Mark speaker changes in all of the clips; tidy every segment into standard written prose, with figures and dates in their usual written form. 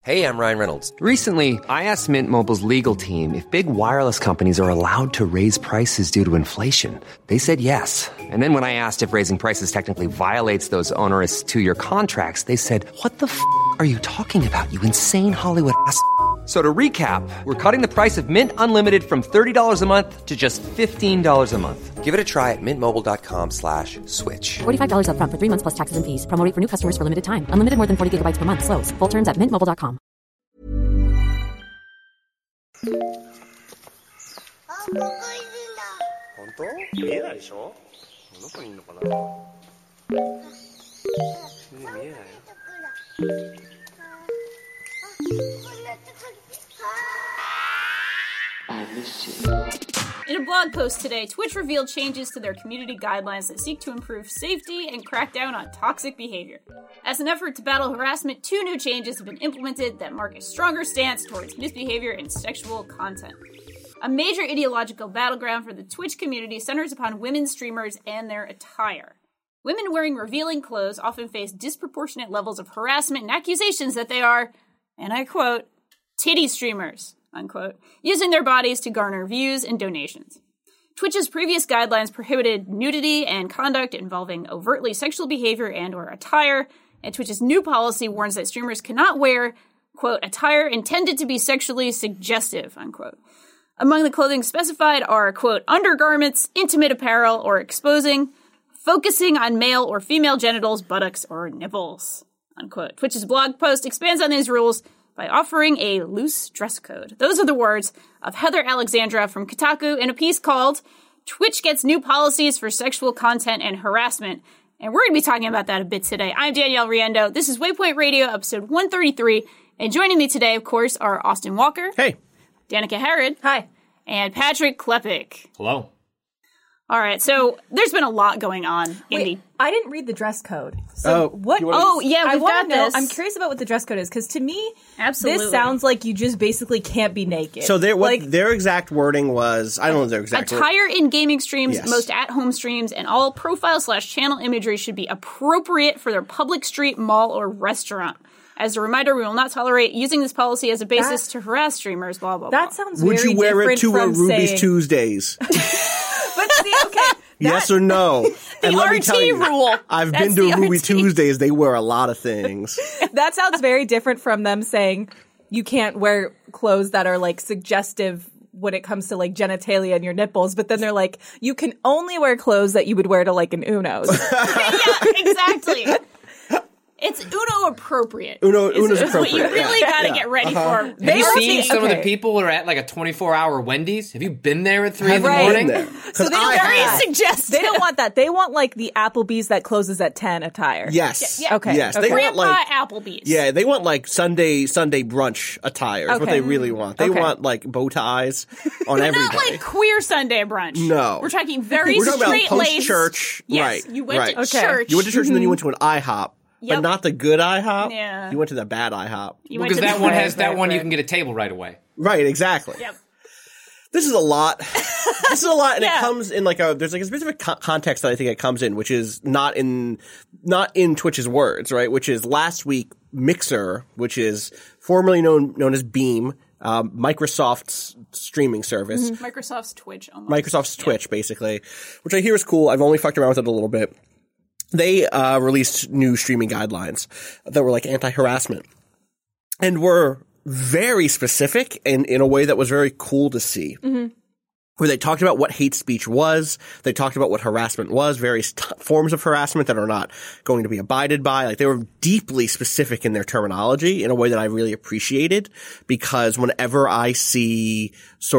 Speaker 1: Hey, I'm Ryan Reynolds.
Speaker 2: Recently, I asked Mint Mobile's legal team if big wireless companies are allowed to raise prices due to inflation. They said yes. And then when I asked if raising prices technically violates those onerous two-year contracts, they said, "What the f*** are you talking about, you insane Hollywood ass?" So to recap, we're cutting the price of Mint Unlimited from $30 a month to just $15 a month.
Speaker 1: Give it a try at mintmobile.com/switch.
Speaker 3: $45 up front for 3 months plus taxes and fees. Promo rate for new customers for limited time. Unlimited more than 40 gigabytes per month. Slows full terms at mintmobile.com.
Speaker 4: 本当？見えないでしょ？どこにいるのかな？見えないよ。
Speaker 5: In a blog post today, Twitch revealed changes to their community guidelines that seek to improve safety and crack down on toxic behavior. As an effort to battle harassment, 2 new changes have been implemented that mark a stronger stance towards misbehavior and sexual content. A major ideological battleground for the Twitch community centers upon women streamers and their attire. Women wearing revealing clothes often face disproportionate levels of harassment and accusations that they are, and I quote, titty streamers, unquote, using their bodies to garner views and donations. Twitch's previous guidelines prohibited nudity and conduct involving overtly sexual behavior and or attire, and Twitch's new policy warns that streamers cannot wear, quote, attire intended to be sexually suggestive, unquote. Among the clothing specified are, quote, undergarments, intimate apparel, or exposing, focusing on male or female genitals, buttocks, or nipples, unquote. Twitch's blog post expands on these rules by offering a loose dress code. Those are the words of Heather Alexandra from Kotaku in a piece called Twitch Gets New Policies for Sexual Content and Harassment. And we're going to be talking about that a bit today. I'm Danielle Riendo. This is Waypoint Radio, episode 133. And joining me today, of course, are Austin Walker.
Speaker 6: Hey.
Speaker 5: Danica Herod.
Speaker 7: Hi.
Speaker 5: And Patrick Klepek.
Speaker 6: Hello.
Speaker 5: All right, so there's been a lot going on.
Speaker 7: I didn't read the dress code. So what?
Speaker 5: Yeah, we've got this.
Speaker 7: I'm curious about what the dress code is, because to me,
Speaker 5: absolutely,
Speaker 7: this sounds like you just basically can't be naked.
Speaker 6: So their exact wording was, I don't know their exact
Speaker 5: attire in gaming streams, yes. Most at-home streams, and all profile/channel imagery should be appropriate for their public street, mall, or restaurant. As a reminder, we will not tolerate using this policy as a basis to harass streamers, blah, blah, blah.
Speaker 7: That sounds very
Speaker 6: different. Would you wear it to a Ruby's
Speaker 7: saying...
Speaker 6: Tuesdays?
Speaker 7: But see, okay.
Speaker 6: Yes or no?
Speaker 5: And let me tell you,
Speaker 7: rule.
Speaker 6: I've been to Ruby Tuesdays. They wear a lot of things.
Speaker 7: That sounds very different from them saying you can't wear clothes that are like suggestive when it comes to like genitalia and your nipples, but then they're like, you can only wear clothes that you would wear to like an Uno's.
Speaker 5: Yeah, exactly. It's Uno appropriate.
Speaker 6: Uno's appropriate.
Speaker 5: What you really got to get ready for.
Speaker 8: Have you seen some of the people who are at like a 24-hour Wendy's? Have you been there at 3 in the morning?
Speaker 7: So they very suggestive. They don't want that. They want like the Applebee's that closes at 10 attire.
Speaker 6: Yes.
Speaker 5: Yeah.
Speaker 7: Okay.
Speaker 6: Yes.
Speaker 7: Okay.
Speaker 6: They want like
Speaker 5: Applebee's.
Speaker 6: Yeah, they want like Sunday brunch attire. Is what they really want. They want like bow ties on every
Speaker 5: not
Speaker 6: day.
Speaker 5: Like queer Sunday brunch.
Speaker 6: No.
Speaker 5: We're talking very
Speaker 6: We're talking
Speaker 5: straight
Speaker 6: about
Speaker 5: laced.
Speaker 6: post-church.
Speaker 5: Yes.
Speaker 6: Right.
Speaker 5: You went to church.
Speaker 6: You went to church and then you went to an IHOP.
Speaker 5: Yep.
Speaker 6: But not the good IHOP.
Speaker 5: Yeah.
Speaker 6: You went to the bad IHOP.
Speaker 8: Because that one has that one you can get a table right away.
Speaker 6: Right, exactly.
Speaker 5: Yep.
Speaker 6: This is a lot. And it comes in like there's like a specific context that I think it comes in, which is not in Twitch's words, right? Which is last week, Mixer, which is formerly known as Beam, Microsoft's streaming service.
Speaker 5: Mm-hmm. Microsoft's Twitch almost.
Speaker 6: Microsoft's Twitch, basically, which I hear is cool. I've only fucked around with it a little bit. They released new streaming guidelines that were like anti-harassment and were very specific and in a way that was very cool to see. Mm-hmm. Where they talked about what hate speech was, they talked about what harassment was, various forms of harassment that are not going to be abided by. Like they were deeply specific in their terminology in a way that I really appreciated, because whenever I see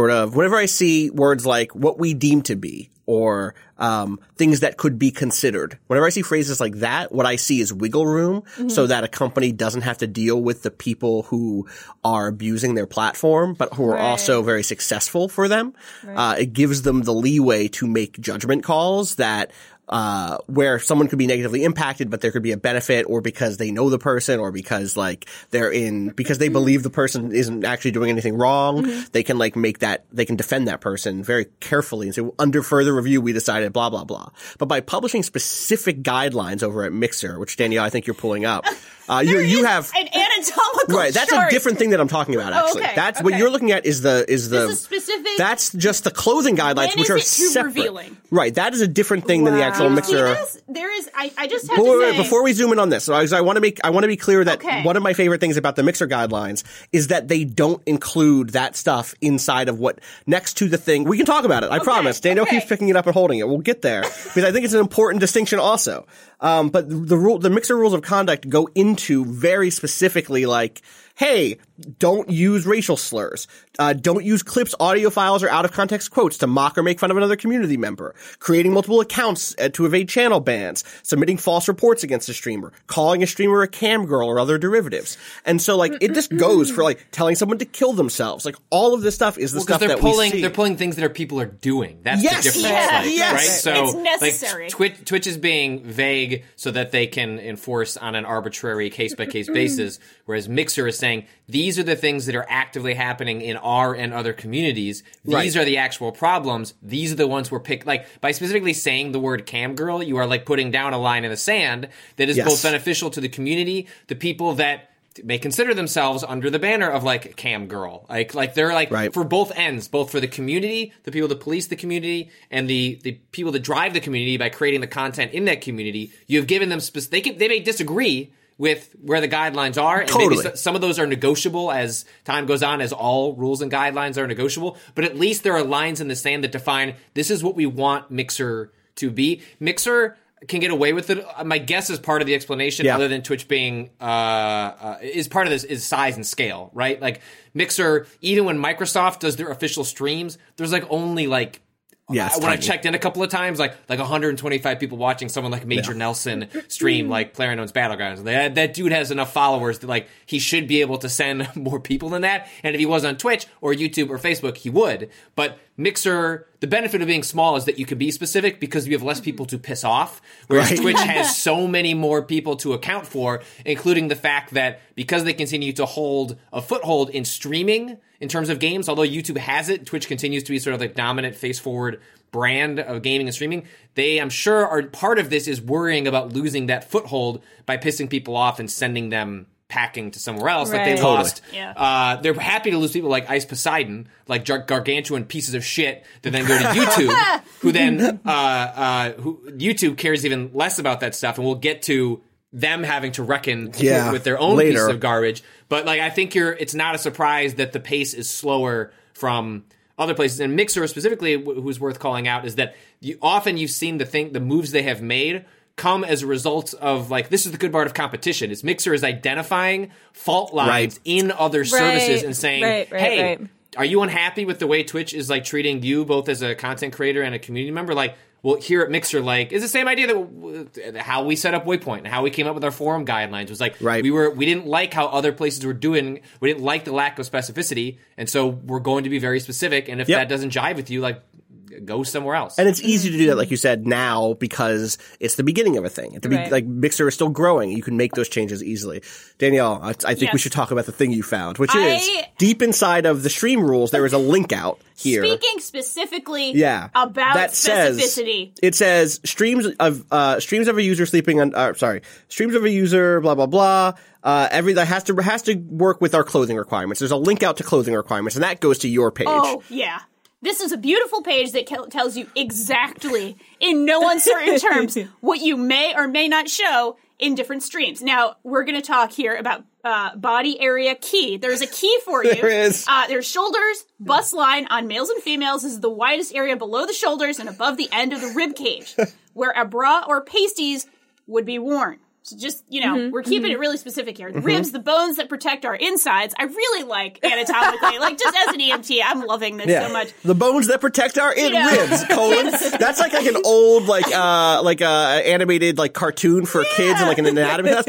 Speaker 6: words like what we deem to be or things that could be considered. Whenever I see phrases like that, what I see is wiggle room so that a company doesn't have to deal with the people who are abusing their platform, but who are also very successful for them. It gives them the leeway to make judgment calls that where someone could be negatively impacted, but there could be a benefit, or because they know the person, or because because they believe the person isn't actually doing anything wrong, they can they can defend that person very carefully and say, well, under further review, we decided blah, blah, blah. But by publishing specific guidelines over at Mixer, which Danielle, I think you're pulling up, you have
Speaker 5: an anatomical
Speaker 6: Right, that's
Speaker 5: chart.
Speaker 6: a different thing that I'm talking about, actually.
Speaker 5: okay,
Speaker 6: That's what you're looking at is the
Speaker 5: This is specific.
Speaker 6: That's just the clothing guidelines,
Speaker 5: When
Speaker 6: which
Speaker 5: is
Speaker 6: are
Speaker 5: it too
Speaker 6: separate.
Speaker 5: revealing?
Speaker 6: Right, that is a different thing than the actual mixer.
Speaker 5: There is. I just have to say
Speaker 6: Before we zoom in on this, I want to be clear that
Speaker 5: Okay.
Speaker 6: one of my favorite things about the mixer guidelines is that they don't include that stuff inside of what next to the thing. We can talk about it. I promise. Danielle keeps picking it up and holding it. We'll get there because I think it's an important distinction also. But the mixer rules of conduct go into very specifically like, hey, don't use racial slurs. Don't use clips, audio files, or out of context quotes to mock or make fun of another community member. Creating multiple accounts to evade channel bans. Submitting false reports against a streamer. Calling a streamer a cam girl or other derivatives. And so like it just goes for like telling someone to kill themselves. Like all of this stuff is the stuff that we see.
Speaker 8: They're pulling things that people are doing. That's
Speaker 6: Yes.
Speaker 8: the difference.
Speaker 5: Yeah.
Speaker 6: Yes.
Speaker 8: Right? So
Speaker 5: It's necessary.
Speaker 8: Like Twitch is being vague so that they can enforce on an arbitrary case-by-case basis, whereas Mixer is saying these are the things that are actively happening in our and other communities. These are the actual problems. These are the ones we're like by specifically saying the word cam girl, you are like putting down a line in the sand that is both beneficial to the community, the people that may consider themselves under the banner of like cam girl. Like they're like for both ends, both for the community, the people that police the community, and the people that drive the community by creating the content in that community. You have given them they may disagree with where the guidelines are. And maybe some of those are negotiable as time goes on, as all rules and guidelines are negotiable. But at least there are lines in the sand that define this is what we want Mixer to be. Mixer can get away with it. My guess is part of the explanation, other than Twitch being is part of this is size and scale, right? Like Mixer, even when Microsoft does their official streams, there's like only like when I checked in a couple of times, like 125 people watching someone like Major Nelson stream like PlayerUnknown's Battlegrounds. That dude has enough followers that like he should be able to send more people than that. And if he was on Twitch or YouTube or Facebook, he would. But Mixer, the benefit of being small is that you can be specific because you have less people to piss off. Whereas Twitch has so many more people to account for, including the fact that because they continue to hold a foothold in streaming in terms of games, although YouTube has it, Twitch continues to be sort of like dominant face-forward brand of gaming and streaming. They, I'm sure, are part of this is worrying about losing that foothold by pissing people off and sending them packing to somewhere else. Like they lost. Yeah. They're happy to lose people like Ice Poseidon, like gargantuan pieces of shit that then go to YouTube, who then who YouTube cares even less about that stuff, and we'll get to them having to reckon with their own pieces of garbage. But like I think it's not a surprise that the pace is slower from other places. And Mixer specifically, who's worth calling out, is that you've seen the moves they have made come as a result of like, this is the good part of competition. Is Mixer is identifying fault lines in other services and saying, hey, are you unhappy with the way Twitch is like treating you both as a content creator and a community member? Like, well, here at Mixer, like, it's the same idea that how we set up Waypoint and how we came up with our forum guidelines was like, we didn't like how other places were doing, we didn't like the lack of specificity, and so we're going to be very specific, and if that doesn't jive with you, like, go somewhere else.
Speaker 6: And it's easy to do that, like you said, now because it's the beginning of a thing. Like Mixer is still growing. You can make those changes easily. Danielle, I think we should talk about the thing you found, which is deep inside of the stream rules, there is a link out here.
Speaker 5: Speaking specifically about specificity.
Speaker 6: It says streams of a user sleeping on, streams of a user, blah, blah, blah. That has to work with our clothing requirements. There's a link out to clothing requirements, and that goes to your page.
Speaker 5: Oh, yeah. This is a beautiful page that tells you exactly, in no uncertain terms, what you may or may not show in different streams. Now, we're going to talk here about body area key. There's a key for you.
Speaker 6: There is.
Speaker 5: There's shoulders, bust line on males and females. This is the widest area below the shoulders and above the end of the rib cage, where a bra or pasties would be worn. So just, we're keeping it really specific here. The ribs, the bones that protect our insides. I really like anatomically. Like, just as an EMT, I'm loving this so much.
Speaker 6: The bones that protect our ribs, colon. That's like an old, animated, cartoon for kids and, an anatomy class.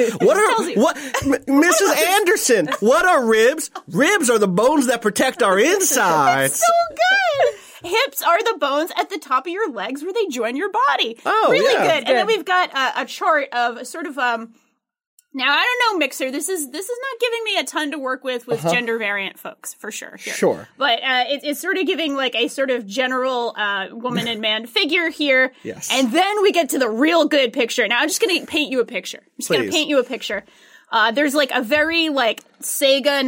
Speaker 6: Mrs. Anderson, what are ribs? Ribs are the bones that protect our insides.
Speaker 5: So good! Hips are the bones at the top of your legs where they join your body.
Speaker 6: Oh,
Speaker 5: really good. And then we've got a chart of sort of now I don't know, Mixer. This is not giving me a ton to work with gender variant folks for sure. Here.
Speaker 6: Sure.
Speaker 5: But it's sort of giving like a sort of general woman and man figure here.
Speaker 6: Yes.
Speaker 5: And then we get to the real good picture. Now I'm just going to paint you a picture. There's like a very like Sega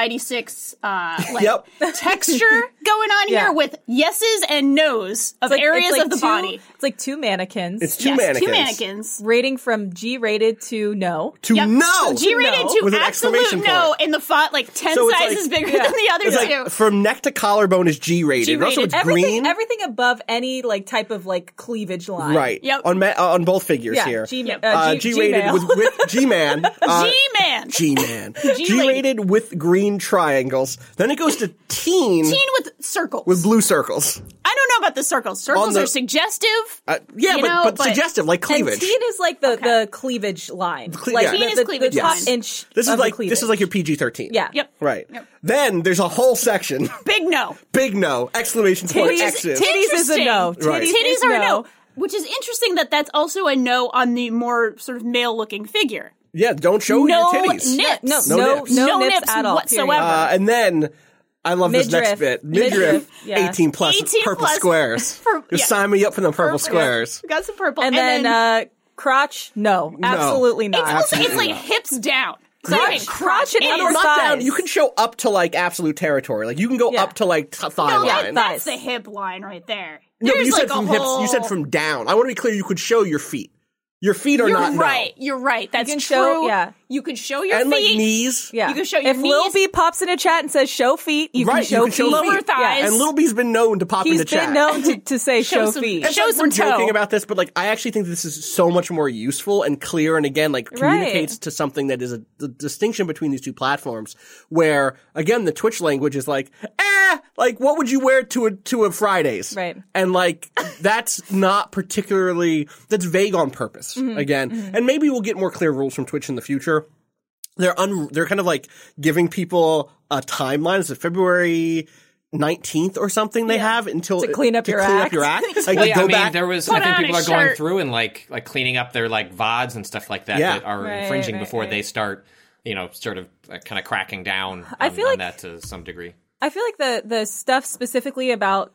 Speaker 5: 1996
Speaker 6: Yep.
Speaker 5: texture going on
Speaker 7: Yeah.
Speaker 5: here with yeses and nos of areas of the body.
Speaker 7: It's like two mannequins.
Speaker 6: It's two
Speaker 5: Yes,
Speaker 6: mannequins.
Speaker 5: two mannequins.
Speaker 7: rating from G-rated to no.
Speaker 6: To
Speaker 5: Yep.
Speaker 6: no!
Speaker 5: G-rated to
Speaker 6: With an
Speaker 5: absolute
Speaker 6: exclamation
Speaker 5: no
Speaker 6: point.
Speaker 5: in the font, like 10
Speaker 6: So it's
Speaker 5: sizes
Speaker 6: like-
Speaker 5: bigger than the other
Speaker 6: It's
Speaker 5: two.
Speaker 6: like from neck to collarbone is G-rated. Also,
Speaker 5: G-rated.
Speaker 6: it's green.
Speaker 7: Everything above any like type of like cleavage line.
Speaker 6: Right.
Speaker 5: Yep.
Speaker 6: On both figures
Speaker 7: Yeah.
Speaker 6: here.
Speaker 7: G-rated
Speaker 6: G-rated with G-man.
Speaker 5: G-man.
Speaker 6: G-man.
Speaker 5: G-rated.
Speaker 6: G-rated with green triangles. Then it goes to teen
Speaker 5: Teen with circles.
Speaker 6: with blue circles.
Speaker 5: I don't know about the circles. Circles
Speaker 6: On the-
Speaker 5: are suggestive.
Speaker 6: Yeah,
Speaker 5: you
Speaker 6: but,
Speaker 5: know,
Speaker 6: but suggestive, like
Speaker 7: And
Speaker 6: cleavage.
Speaker 7: teen is like the cleavage line. Like
Speaker 6: yeah. Teen
Speaker 7: the,
Speaker 5: is
Speaker 7: the,
Speaker 5: cleavage
Speaker 7: the top
Speaker 5: line.
Speaker 7: inch
Speaker 6: This is
Speaker 7: of the
Speaker 6: like
Speaker 7: cleavage.
Speaker 6: your PG-13.
Speaker 7: Yeah.
Speaker 5: Yep.
Speaker 6: Right.
Speaker 5: Yep.
Speaker 6: Then there's a whole section.
Speaker 5: Big no.
Speaker 6: Big no! Exclamation point!
Speaker 7: Titties,
Speaker 6: X's.
Speaker 7: titties is a no.
Speaker 5: Interesting.
Speaker 6: Right.
Speaker 7: Titties,
Speaker 5: Titties
Speaker 7: is
Speaker 5: are a no. Which is interesting that's also a no on the more sort of male-looking figure.
Speaker 6: Yeah, don't show
Speaker 5: No
Speaker 6: your titties.
Speaker 5: nips.
Speaker 7: No
Speaker 6: nips.
Speaker 7: no
Speaker 5: No
Speaker 7: nips
Speaker 5: nips
Speaker 7: at all.
Speaker 5: whatsoever.
Speaker 7: period.
Speaker 6: And then I love this next
Speaker 7: Midriff.
Speaker 6: bit. Midriff,
Speaker 7: Yeah.
Speaker 6: 18 plus
Speaker 5: 18
Speaker 6: purple
Speaker 5: plus
Speaker 6: squares.
Speaker 5: yeah.
Speaker 6: Sign me up for them purple
Speaker 5: Purple.
Speaker 6: squares.
Speaker 5: We got some purple.
Speaker 7: And then crotch, no, absolutely not.
Speaker 5: it's also, it's
Speaker 6: absolutely
Speaker 5: like
Speaker 6: not.
Speaker 5: hips down. It's
Speaker 6: Crotch.
Speaker 5: not even
Speaker 7: Crotch and
Speaker 5: It
Speaker 7: other
Speaker 5: is-
Speaker 6: Not down.
Speaker 7: thighs.
Speaker 6: You can show up to like absolute territory. Like you can go
Speaker 7: Yeah.
Speaker 6: up to like thigh
Speaker 5: No,
Speaker 6: line.
Speaker 5: that's the hip line right there.
Speaker 6: No, but
Speaker 5: There's
Speaker 6: you
Speaker 5: like
Speaker 6: said from
Speaker 5: a
Speaker 6: hips.
Speaker 5: whole...
Speaker 6: You said from down. I want to be clear. You could show your feet. Your feet are
Speaker 5: You're
Speaker 6: not
Speaker 5: right.
Speaker 6: no.
Speaker 5: You're right. That's
Speaker 7: can
Speaker 5: true.
Speaker 7: show- yeah.
Speaker 5: You could show your
Speaker 6: And
Speaker 5: feet.
Speaker 6: like knees.
Speaker 7: Yeah.
Speaker 5: You can show your
Speaker 7: if Lil
Speaker 5: knees.
Speaker 7: B pops in a chat and says show feet, you
Speaker 6: Right,
Speaker 7: can
Speaker 6: you can
Speaker 7: feet.
Speaker 6: show
Speaker 5: Lower
Speaker 6: feet.
Speaker 5: thighs.
Speaker 6: And Little B's been known to pop
Speaker 7: He's
Speaker 6: in the
Speaker 7: been
Speaker 6: chat.
Speaker 7: known to say show
Speaker 5: some-
Speaker 7: feet.
Speaker 5: and show
Speaker 6: We're
Speaker 5: some
Speaker 6: joking
Speaker 5: toe.
Speaker 6: about this, but like I actually think this is so much more useful and clear, and again, like communicates to something that is the distinction between these two platforms. Where again, the Twitch language is like, like what would you wear to a Fridays,
Speaker 7: Right.
Speaker 6: And like that's not particularly that's vague on purpose. Again, and maybe we'll get more clear rules from Twitch in the future. They're kind of like giving people a timeline. Is it February 19th or something they have until
Speaker 7: To clean up your act.
Speaker 6: Like
Speaker 8: Well, yeah,
Speaker 6: go
Speaker 8: I mean,
Speaker 6: back.
Speaker 8: there was.
Speaker 5: Put
Speaker 8: I think
Speaker 5: on
Speaker 8: people
Speaker 5: a
Speaker 8: are going
Speaker 5: shirt.
Speaker 8: through and like cleaning up their like VODs and stuff like that
Speaker 6: Yeah.
Speaker 8: that are
Speaker 7: Right,
Speaker 8: infringing
Speaker 7: right,
Speaker 8: before
Speaker 7: right.
Speaker 8: they start, sort of kind of cracking down
Speaker 7: I
Speaker 8: on,
Speaker 7: feel
Speaker 8: on
Speaker 7: like-
Speaker 8: that to some degree.
Speaker 7: I feel like the stuff specifically about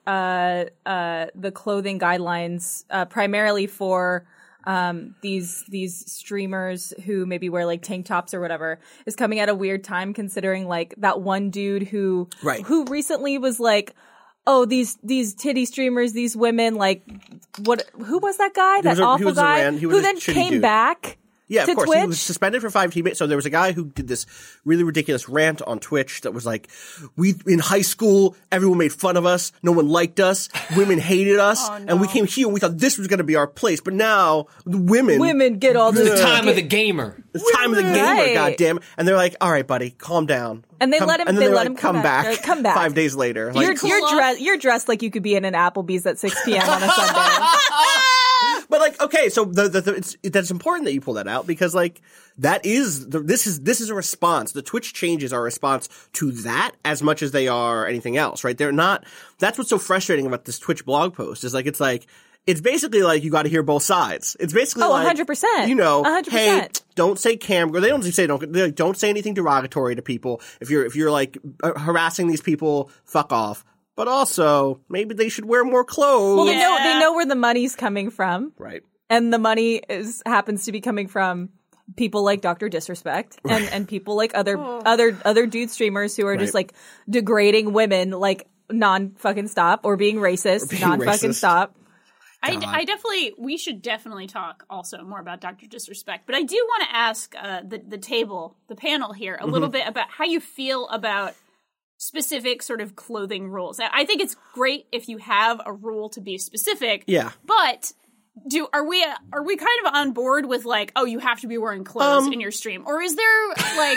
Speaker 7: the clothing guidelines, primarily for these streamers who maybe wear like tank tops or whatever, is coming at a weird time considering like that one dude who recently was like, oh, these titty streamers, these women, like who was that guy? That
Speaker 6: he
Speaker 7: awful
Speaker 6: was a
Speaker 7: guy
Speaker 6: he was
Speaker 7: who
Speaker 6: a
Speaker 7: then
Speaker 6: shitty
Speaker 7: came
Speaker 6: dude.
Speaker 7: back.
Speaker 6: Yeah,
Speaker 7: to
Speaker 6: of course.
Speaker 7: Twitch?
Speaker 6: He was suspended for 5 teammates. So there was a guy who did this really ridiculous rant on Twitch that was like, we in high school, everyone made fun of us. No one liked us. Women hated us. And we came here and we thought this was going to be our place. But now the women
Speaker 7: get all
Speaker 8: The
Speaker 7: this
Speaker 8: time of the gamer.
Speaker 6: it's time of the gamer,
Speaker 7: Right.
Speaker 6: goddamn. And they're like, all right, buddy, calm down.
Speaker 7: And they
Speaker 6: Come-
Speaker 7: let him-
Speaker 6: And then
Speaker 7: they
Speaker 6: they're
Speaker 7: let
Speaker 6: like,
Speaker 7: him come
Speaker 6: come
Speaker 7: back.
Speaker 6: back.
Speaker 7: Like, come back.
Speaker 6: 5 days later. Like,
Speaker 7: You're dressed like you could be in an Applebee's at 6 p.m. on a Sunday.
Speaker 6: But like, okay, so that's important that you pull that out because like that is this is a response. The Twitch changes are a response to that as much as they are anything else, right? They're not. That's what's so frustrating about this Twitch blog post is like it's basically like you got to hear both sides. It's basically like
Speaker 7: 100%.
Speaker 6: You know,
Speaker 7: 100%.
Speaker 6: hey, don't say cam girl. They don't say don't say anything derogatory to people. If you're like harassing these people, fuck off. But also, maybe they should wear more clothes.
Speaker 7: Well, they know where the money's coming from,
Speaker 6: Right.
Speaker 7: and the money happens to be coming from people like Dr. Disrespect and people like other dude streamers who are just like degrading women like non-fucking stop or being racist, non-fucking
Speaker 6: racist.
Speaker 7: stop.
Speaker 5: we should definitely talk also more about Dr. Disrespect, but I do want to ask the panel here a little bit about how you feel about specific sort of clothing rules. I think it's great if you have a rule to be specific.
Speaker 6: Yeah.
Speaker 5: But are we kind of on board with like, oh, you have to be wearing clothes in your stream, or is there like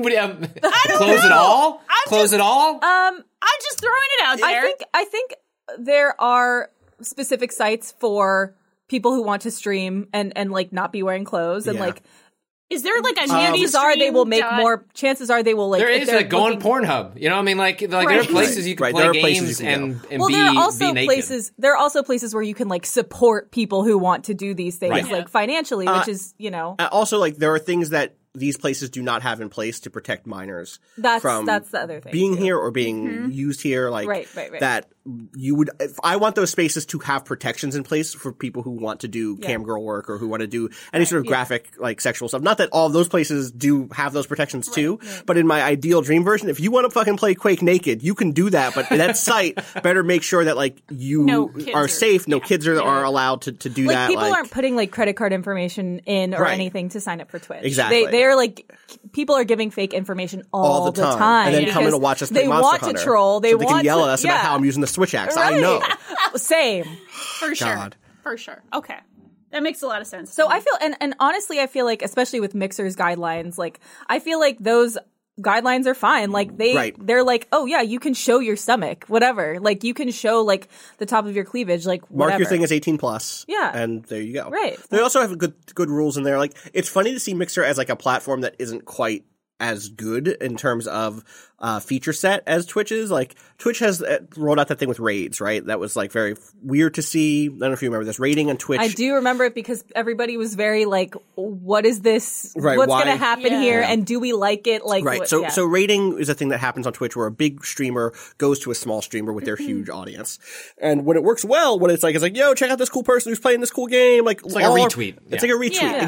Speaker 8: Close it all? Close it all?
Speaker 5: I'm just throwing it out there.
Speaker 7: I think there are specific sites for people who want to stream and like not be wearing clothes and
Speaker 6: Yeah.
Speaker 7: like.
Speaker 5: Is there like a
Speaker 7: Chances are they will make more. Chances are they will like.
Speaker 8: There
Speaker 7: if
Speaker 8: is
Speaker 7: they're
Speaker 8: like go on
Speaker 7: looking-
Speaker 8: Pornhub. You know what I mean? Like there are
Speaker 5: Right.
Speaker 8: places you can
Speaker 6: Right.
Speaker 8: play
Speaker 6: There are places
Speaker 8: games
Speaker 6: you can
Speaker 8: and
Speaker 7: Well,
Speaker 8: be,
Speaker 7: there are also
Speaker 8: be naked.
Speaker 7: places. There are also places where you can like support people who want to do these things,
Speaker 6: Right.
Speaker 7: like financially, which is
Speaker 6: Also, like there are things that these places do not have in place to protect minors
Speaker 7: That's
Speaker 6: from
Speaker 7: the other thing
Speaker 6: being
Speaker 7: too.
Speaker 6: here or being used here. Like
Speaker 7: Right.
Speaker 6: that if I want those spaces to have protections in place for people who want to do cam girl work or who want to do any sort of graphic, like sexual stuff. Not that all of those places do have those protections too, but in my ideal dream version, if you want to fucking play Quake naked, you can do that, but that site better make sure that like you are safe. No kids are allowed to do
Speaker 7: like,
Speaker 6: that.
Speaker 7: People aren't putting like credit card information in or anything to sign up for Twitch.
Speaker 6: Exactly.
Speaker 7: They're like, people are giving fake information all the time.
Speaker 6: And then come in to watch us play
Speaker 7: they
Speaker 6: Monster
Speaker 7: want
Speaker 6: Hunter.
Speaker 7: to troll. They
Speaker 6: can yell at us about how I'm using the Switch axe.
Speaker 7: Right.
Speaker 6: I know.
Speaker 7: Same.
Speaker 5: For sure. For sure. Okay. That makes a lot of sense.
Speaker 7: So I feel, and honestly, I feel like, especially with Mixer's guidelines, like, I feel like those guidelines are fine. Like, they're like, oh yeah, you can show your stomach, whatever. Like, you can show, like, the top of your cleavage, like, whatever.
Speaker 6: Mark your thing as 18 plus.
Speaker 7: Yeah.
Speaker 6: And there you go.
Speaker 7: Right.
Speaker 6: They also have good rules in there. Like, it's funny to see Mixer as like a platform that isn't quite as good in terms of feature set as Twitch is. Like, Twitch has rolled out that thing with raids, right? That was like very weird to see. I don't know if you remember this. Raiding on Twitch.
Speaker 7: I do remember it because everybody was very like, what is this?
Speaker 6: Right,
Speaker 7: what's
Speaker 6: why?
Speaker 7: going to happen here? And do we like it? Like,
Speaker 6: right. So raiding is a thing that happens on Twitch where a big streamer goes to a small streamer with their huge audience. And when it works well, what it's like, yo, check out this cool person who's playing this cool game. Like,
Speaker 8: it's like a retweet.
Speaker 6: It's like a retweet.
Speaker 5: Yeah.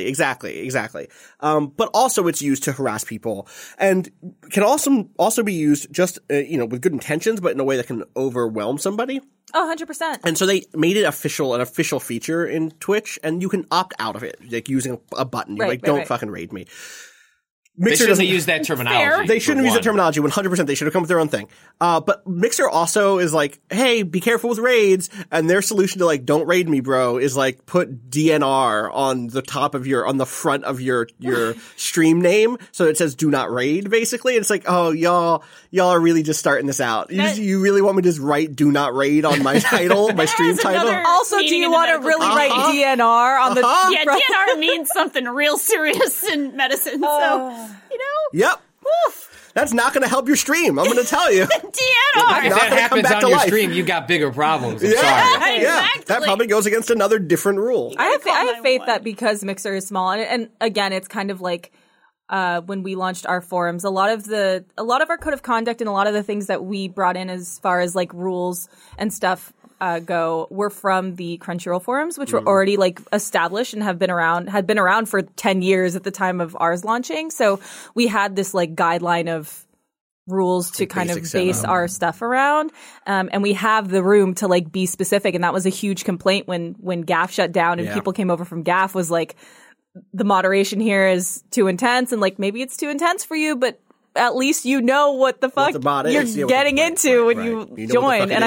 Speaker 6: Exactly. But also it's used to harass people and can also be used just, with good intentions, but in a way that can overwhelm somebody.
Speaker 7: Oh, 100%.
Speaker 6: And so they made it an official feature in Twitch, and you can opt out of it, like using a button. You're don't fucking raid me.
Speaker 8: Mixer doesn't use that terminology.
Speaker 6: They shouldn't use that terminology. 100%. They should have come with their own thing. But Mixer also is like, hey, be careful with raids. And their solution to like, don't raid me, bro, is like put DNR on the top of on the front of your stream name. So it says do not raid, basically. And it's like, oh, y'all are really just starting this out. You really want me to just write do not raid on my title, my stream title?
Speaker 7: Also, do you want to really write DNR on the
Speaker 5: Yeah, DNR means something real serious in medicine. So.
Speaker 6: Yep. Oof. That's not going to help your stream. I'm going to tell you.
Speaker 5: DNR.
Speaker 8: If that happens on your stream, you got bigger problems. I'm sorry.
Speaker 6: Yeah, that probably goes against another different rule.
Speaker 7: I have faith that because Mixer is small, and again, it's kind of like when we launched our forums, a lot of our code of conduct and a lot of the things that we brought in as far as like rules and stuff were from the Crunchyroll forums, which were already like established and had been around for 10 years at the time of ours launching. So we had this like guideline of rules to kind of base our stuff around. And we have the room to like be specific. And that was a huge complaint when GAF shut down and people came over from GAF was like, the moderation here is too intense, and like maybe it's too intense for you, but at least you know what the fuck you're getting into when you join. And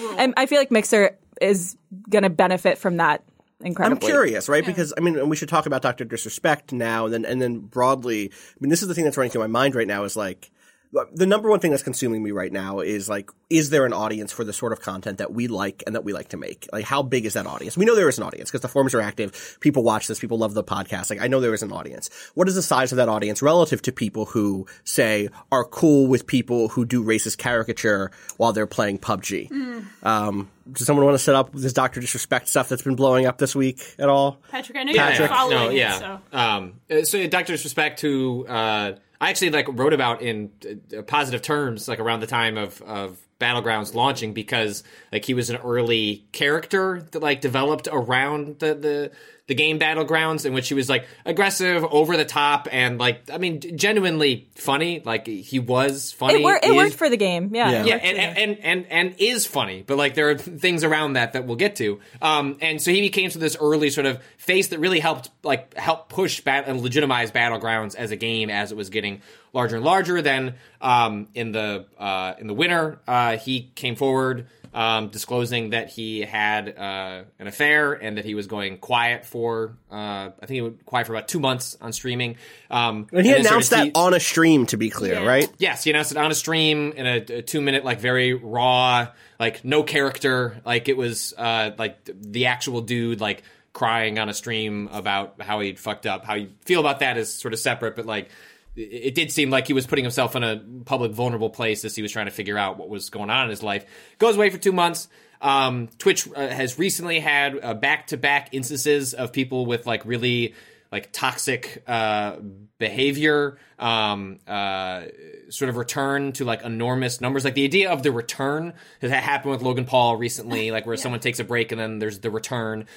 Speaker 7: I feel like Mixer is going to benefit from that incredibly.
Speaker 6: I'm curious, right? Yeah. Because I mean, we should talk about Dr. Disrespect now, and then broadly. I mean, this is the thing that's running through my mind right now. Is like the number one thing that's consuming me right now is like, is there an audience for the sort of content that we like and that we like to make? Like, how big is that audience? We know there is an audience because the forums are active. People watch this. People love the podcast. Like, I know there is an audience. What is the size of that audience relative to people who, say, are cool with people who do racist caricature while they're playing PUBG? Does someone want to set up this Dr. Disrespect stuff that's been blowing up this week at all?
Speaker 5: Patrick, I know you've been following it.
Speaker 8: So Dr. Disrespect, who I actually like wrote about in positive terms, like around the time of Battlegrounds launching, because like he was an early character that like developed around the game Battlegrounds, in which he was like aggressive, over the top, and like, I mean, genuinely funny. Like, he was funny.
Speaker 7: It worked for the game. Yeah.
Speaker 8: And is funny, but like there are things around that we'll get to. And so he became this early sort of face that really helped push and legitimize Battlegrounds as a game as it was getting larger and larger. Then in the winter, he came forward disclosing that he had an affair and that he was going quiet for I think he went quiet for about 2 months on streaming.
Speaker 6: And he announced that on a stream, to be clear, right?
Speaker 8: Yes, he announced it on a stream in a 2-minute, like very raw, like no character, like it was like the actual dude like crying on a stream about how he fucked up. How you feel about that is sort of separate, but like it did seem like he was putting himself in a public vulnerable place as he was trying to figure out what was going on in his life. Goes away for 2 months. Twitch has recently had back-to-back instances of people with like really like toxic behavior, sort of return to like enormous numbers. Like the idea of the return that happened with Logan Paul recently, like where someone takes a break and then there's the return.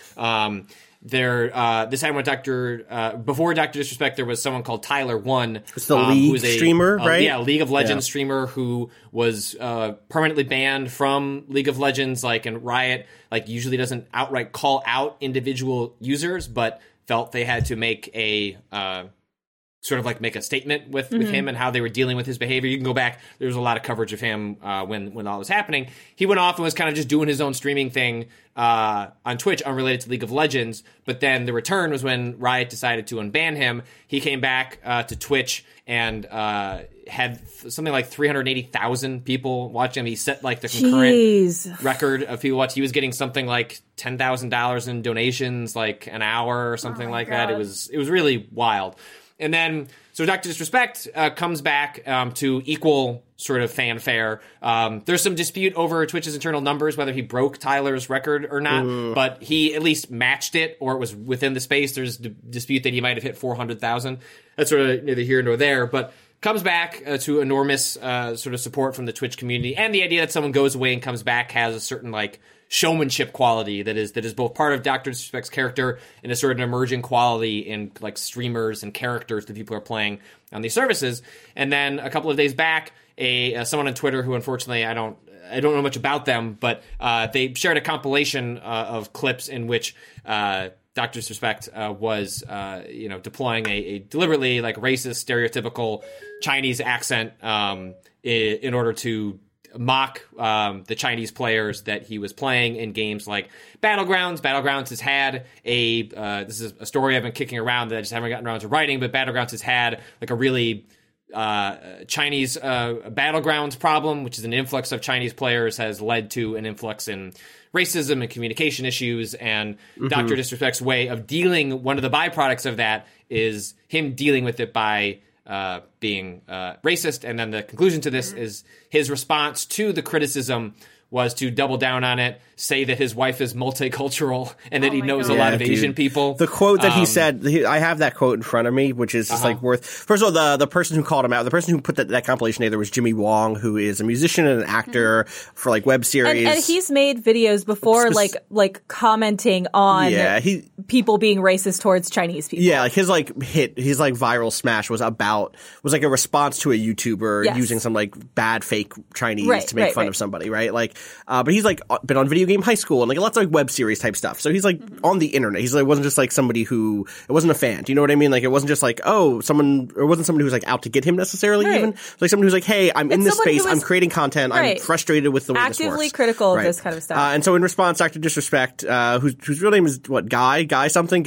Speaker 8: This time with before Dr. Disrespect, there was someone called Tyler One.
Speaker 6: It's the League streamer, right?
Speaker 8: Yeah, League of Legends streamer who was permanently banned from League of Legends. Like, and Riot like usually doesn't outright call out individual users, but felt they had to make a sort of like make a statement with him and how they were dealing with his behavior. You can go back. There was a lot of coverage of him when all was happening. He went off and was kind of just doing his own streaming thing on Twitch, unrelated to League of Legends. But then the return was when Riot decided to unban him. He came back to Twitch and had something like 380,000 people watching him. He set like the concurrent record of people watching. He was getting something like $10,000 in donations, like an hour or something like that. It was really wild. And then, so Dr. Disrespect comes back to equal sort of fanfare. There's some dispute over Twitch's internal numbers, whether he broke Tyler's record or not, but he at least matched it, or it was within the space. There's dispute that he might have hit 400,000. That's sort of neither here nor there, but comes back to enormous sort of support from the Twitch community. And the idea that someone goes away and comes back has a certain like showmanship quality that is both part of Dr. Disrespect's character and a sort of an emerging quality in like streamers and characters that people are playing on these services. And then a couple of days back, someone on Twitter who unfortunately I don't know much about them, but they shared a compilation of clips in which Dr. Disrespect was deploying a deliberately like racist, stereotypical Chinese accent in order to mock the Chinese players that he was playing in games like Battlegrounds. Battlegrounds has had this is a story I've been kicking around that I just haven't gotten around to writing, but Battlegrounds has had like a really Chinese Battlegrounds problem, which is an influx of Chinese players has led to an influx in racism and communication issues, and Dr. Disrespect's way of dealing, one of the byproducts of that is him dealing with it by being racist. And then the conclusion to this is his response to the criticism was to double down on it, say that his wife is multicultural and that he knows a lot of Asian people.
Speaker 6: The quote that he said, I have that quote in front of me, which is just like worth. First of all, the person who called him out, the person who put that compilation together was Jimmy Wong, who is a musician and an actor for like web series.
Speaker 7: And he's made videos before, like commenting on people being racist towards Chinese people.
Speaker 6: Yeah, like his viral smash was like a response to a YouTuber using some like bad fake Chinese to make fun of somebody, right? Like, but he's like been on Video Game High School and like lots of like web series type stuff. So he's like on the internet. He's like, wasn't just like somebody who, it wasn't a fan. Do you know what I mean? Like it wasn't just like, it wasn't somebody who was like out to get him necessarily even. It's like somebody who's like, hey, I'm in this space, I'm creating content, I'm frustrated with the way this works.
Speaker 7: Actively critical of this kind of stuff.
Speaker 6: And so in response, Dr. Disrespect, whose real name is what, Guy Fieri?
Speaker 8: Something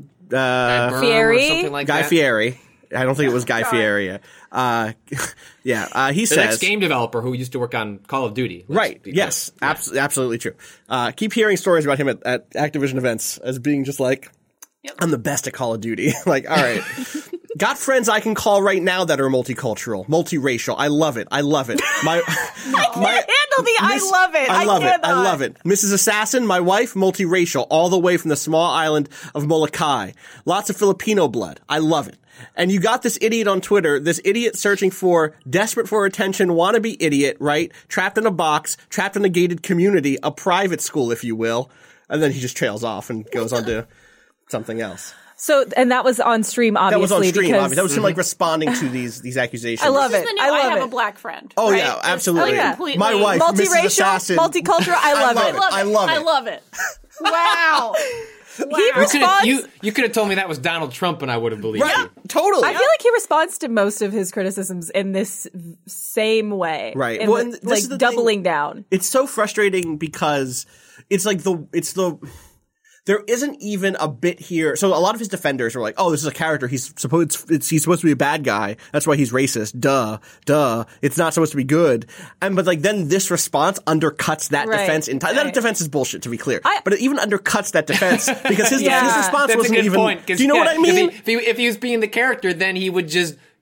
Speaker 8: like
Speaker 6: Guy
Speaker 8: that.
Speaker 6: Fieri. I don't think it was Guy Fieri. He says,
Speaker 8: the next game developer who used to work on Call of Duty.
Speaker 6: Right. Yes. Absolutely true. Keep hearing stories about him at Activision events as being just like, I'm the best at Call of Duty. Like, all right. Got friends I can call right now that are multicultural, multiracial. I love it. I love it. I can't
Speaker 7: handle the I love it.
Speaker 6: I love it. Mrs. Assassin, my wife, multiracial, all the way from the small island of Molokai. Lots of Filipino blood. I love it. And you got this idiot on Twitter, this idiot searching for, desperate for attention, wannabe idiot, right? Trapped in a box, trapped in a gated community, a private school, if you will. And then he just trails off and goes on to something else.
Speaker 7: So, and that was on stream, obviously.
Speaker 6: That was on stream,
Speaker 7: because
Speaker 6: obviously. That was him, like, responding to these accusations.
Speaker 7: I love it.
Speaker 5: This is the new I have a black friend.
Speaker 6: Oh,
Speaker 5: right?
Speaker 6: yeah, absolutely.
Speaker 5: Completely.
Speaker 6: My wife, Mrs.
Speaker 7: Multiracial,
Speaker 6: Assassin.
Speaker 7: multicultural, I love it.
Speaker 5: I love it. Wow.
Speaker 7: He responds.
Speaker 8: You could have told me that was Donald Trump and I would have believed you.
Speaker 6: Totally.
Speaker 7: I feel like he responds to most of his criticisms in this same way.
Speaker 6: Right.
Speaker 7: And
Speaker 6: Well, and this is the
Speaker 7: doubling down.
Speaker 6: It's so frustrating because it's like there isn't even a bit here. So a lot of his defenders are like, "Oh, this is a character. He's supposed to be a bad guy. That's why he's racist. Duh. It's not supposed to be good." But like then this response undercuts that defense entirely. That defense is bullshit, to be clear. But it even undercuts that defense because his response
Speaker 8: That's
Speaker 6: wasn't
Speaker 8: a good
Speaker 6: even.
Speaker 8: point.
Speaker 6: Do you know what I mean?
Speaker 8: If he was being the character, then he would just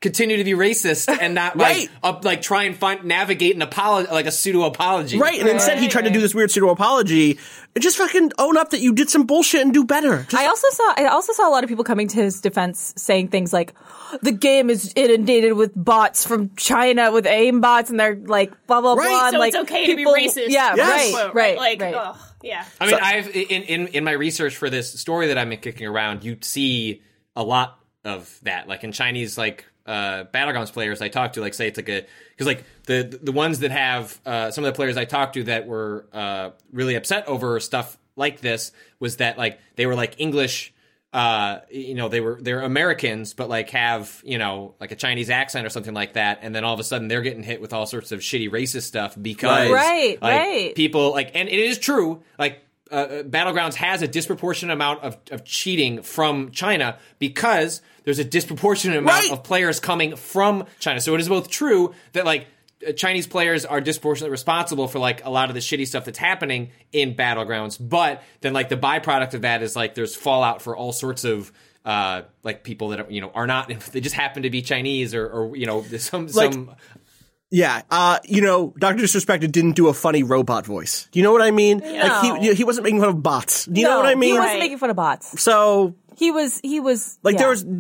Speaker 8: continue to be racist and not like try and navigate an apology, like a pseudo apology.
Speaker 6: Right, and instead he tried to do this weird pseudo apology and just fucking own up that you did some bullshit and do better.
Speaker 7: I also saw a lot of people coming to his defense saying things like, the game is inundated with bots from China with aim bots, and they're like blah blah blah.
Speaker 5: So
Speaker 7: and,
Speaker 5: it's okay to be racist.
Speaker 7: Yeah,
Speaker 6: yes.
Speaker 7: right.
Speaker 5: Like,
Speaker 7: right.
Speaker 5: ugh, yeah.
Speaker 8: I mean, I've in my research for this story that I've been kicking around, you see a lot of that, like in Chinese, like Battlegrounds players I talk to, like say it's like because like the ones that have some of the players I talked to that were really upset over stuff like this was that like they were like English, they're Americans but like have like a Chinese accent or something like that, and then all of a sudden they're getting hit with all sorts of shitty racist stuff because people like, and it is true, like Battlegrounds has a disproportionate amount of cheating from China because there's a disproportionate amount of players coming from China. So it is both true that like Chinese players are disproportionately responsible for like a lot of the shitty stuff that's happening in Battlegrounds, but then like the byproduct of that is like there's fallout for all sorts of like people that are not, they just happen to be Chinese or some.
Speaker 6: Yeah, Dr. Disrespected didn't do a funny robot voice. Do you know what I mean?
Speaker 7: No.
Speaker 6: Like he wasn't making fun of bots. Do you know what I mean?
Speaker 7: He wasn't making fun of bots.
Speaker 6: So
Speaker 7: he was
Speaker 6: like there was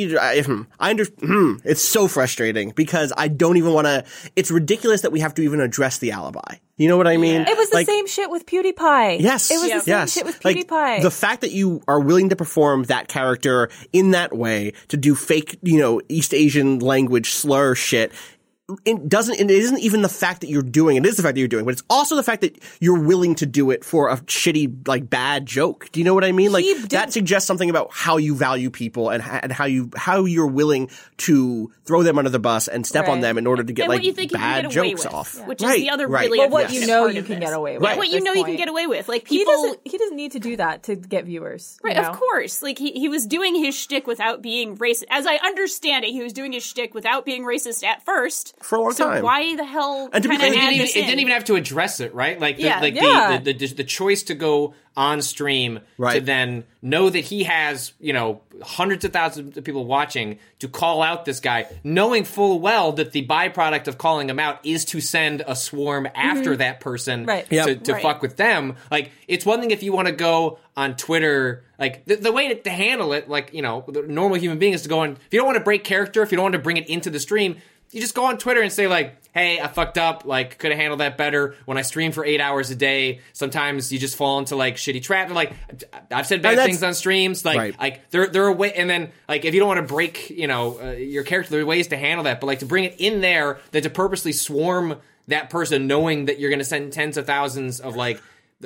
Speaker 6: it's so frustrating because I don't even want to. It's ridiculous that we have to even address the alibi. You know what I mean?
Speaker 7: It was the same shit with PewDiePie.
Speaker 6: Yes.
Speaker 7: It was the same shit with PewDiePie.
Speaker 6: Like, the fact that you are willing to perform that character in that way, to do fake, East Asian language slur shit, it isn't even the fact that you're doing it. It is the fact that you're doing it, but it's also the fact that you're willing to do it for a shitty, like, bad joke. Do you know what I mean? Like, that suggests something about how you value people and how you're willing to throw them under the bus and step on them in order to get, like, bad jokes off.
Speaker 5: Which is the other really
Speaker 7: what you know you can get away with.
Speaker 5: Right. What you know you can get away with. Like, people...
Speaker 7: He doesn't need to do that to get viewers.
Speaker 5: Right, of course. Like, he was doing his shtick without being racist. As I understand it, he was doing his shtick without being racist at first.
Speaker 6: For a long time.
Speaker 5: So why the hell
Speaker 8: it didn't even have to address it, right? Like, the choice to go on stream to then know that he has, hundreds of thousands of people watching, to call out this guy, knowing full well that the byproduct of calling him out is to send a swarm after that person to fuck with them. Like, it's one thing if you want to go on Twitter, like, the way to handle it, like, the normal human being is to go on, if you don't want to break character, if you don't want to bring it into the stream, you just go on Twitter and say, like, hey, I fucked up, like, could have handled that better. When I stream for 8 hours a day, sometimes you just fall into, like, shitty trap. And, like, I've said bad things on streams. Like, there are ways, and then, like, if you don't want to break, your character, there are ways to handle that. But, like, to bring it in there, then to purposely swarm that person knowing that you're going to send tens of thousands of, like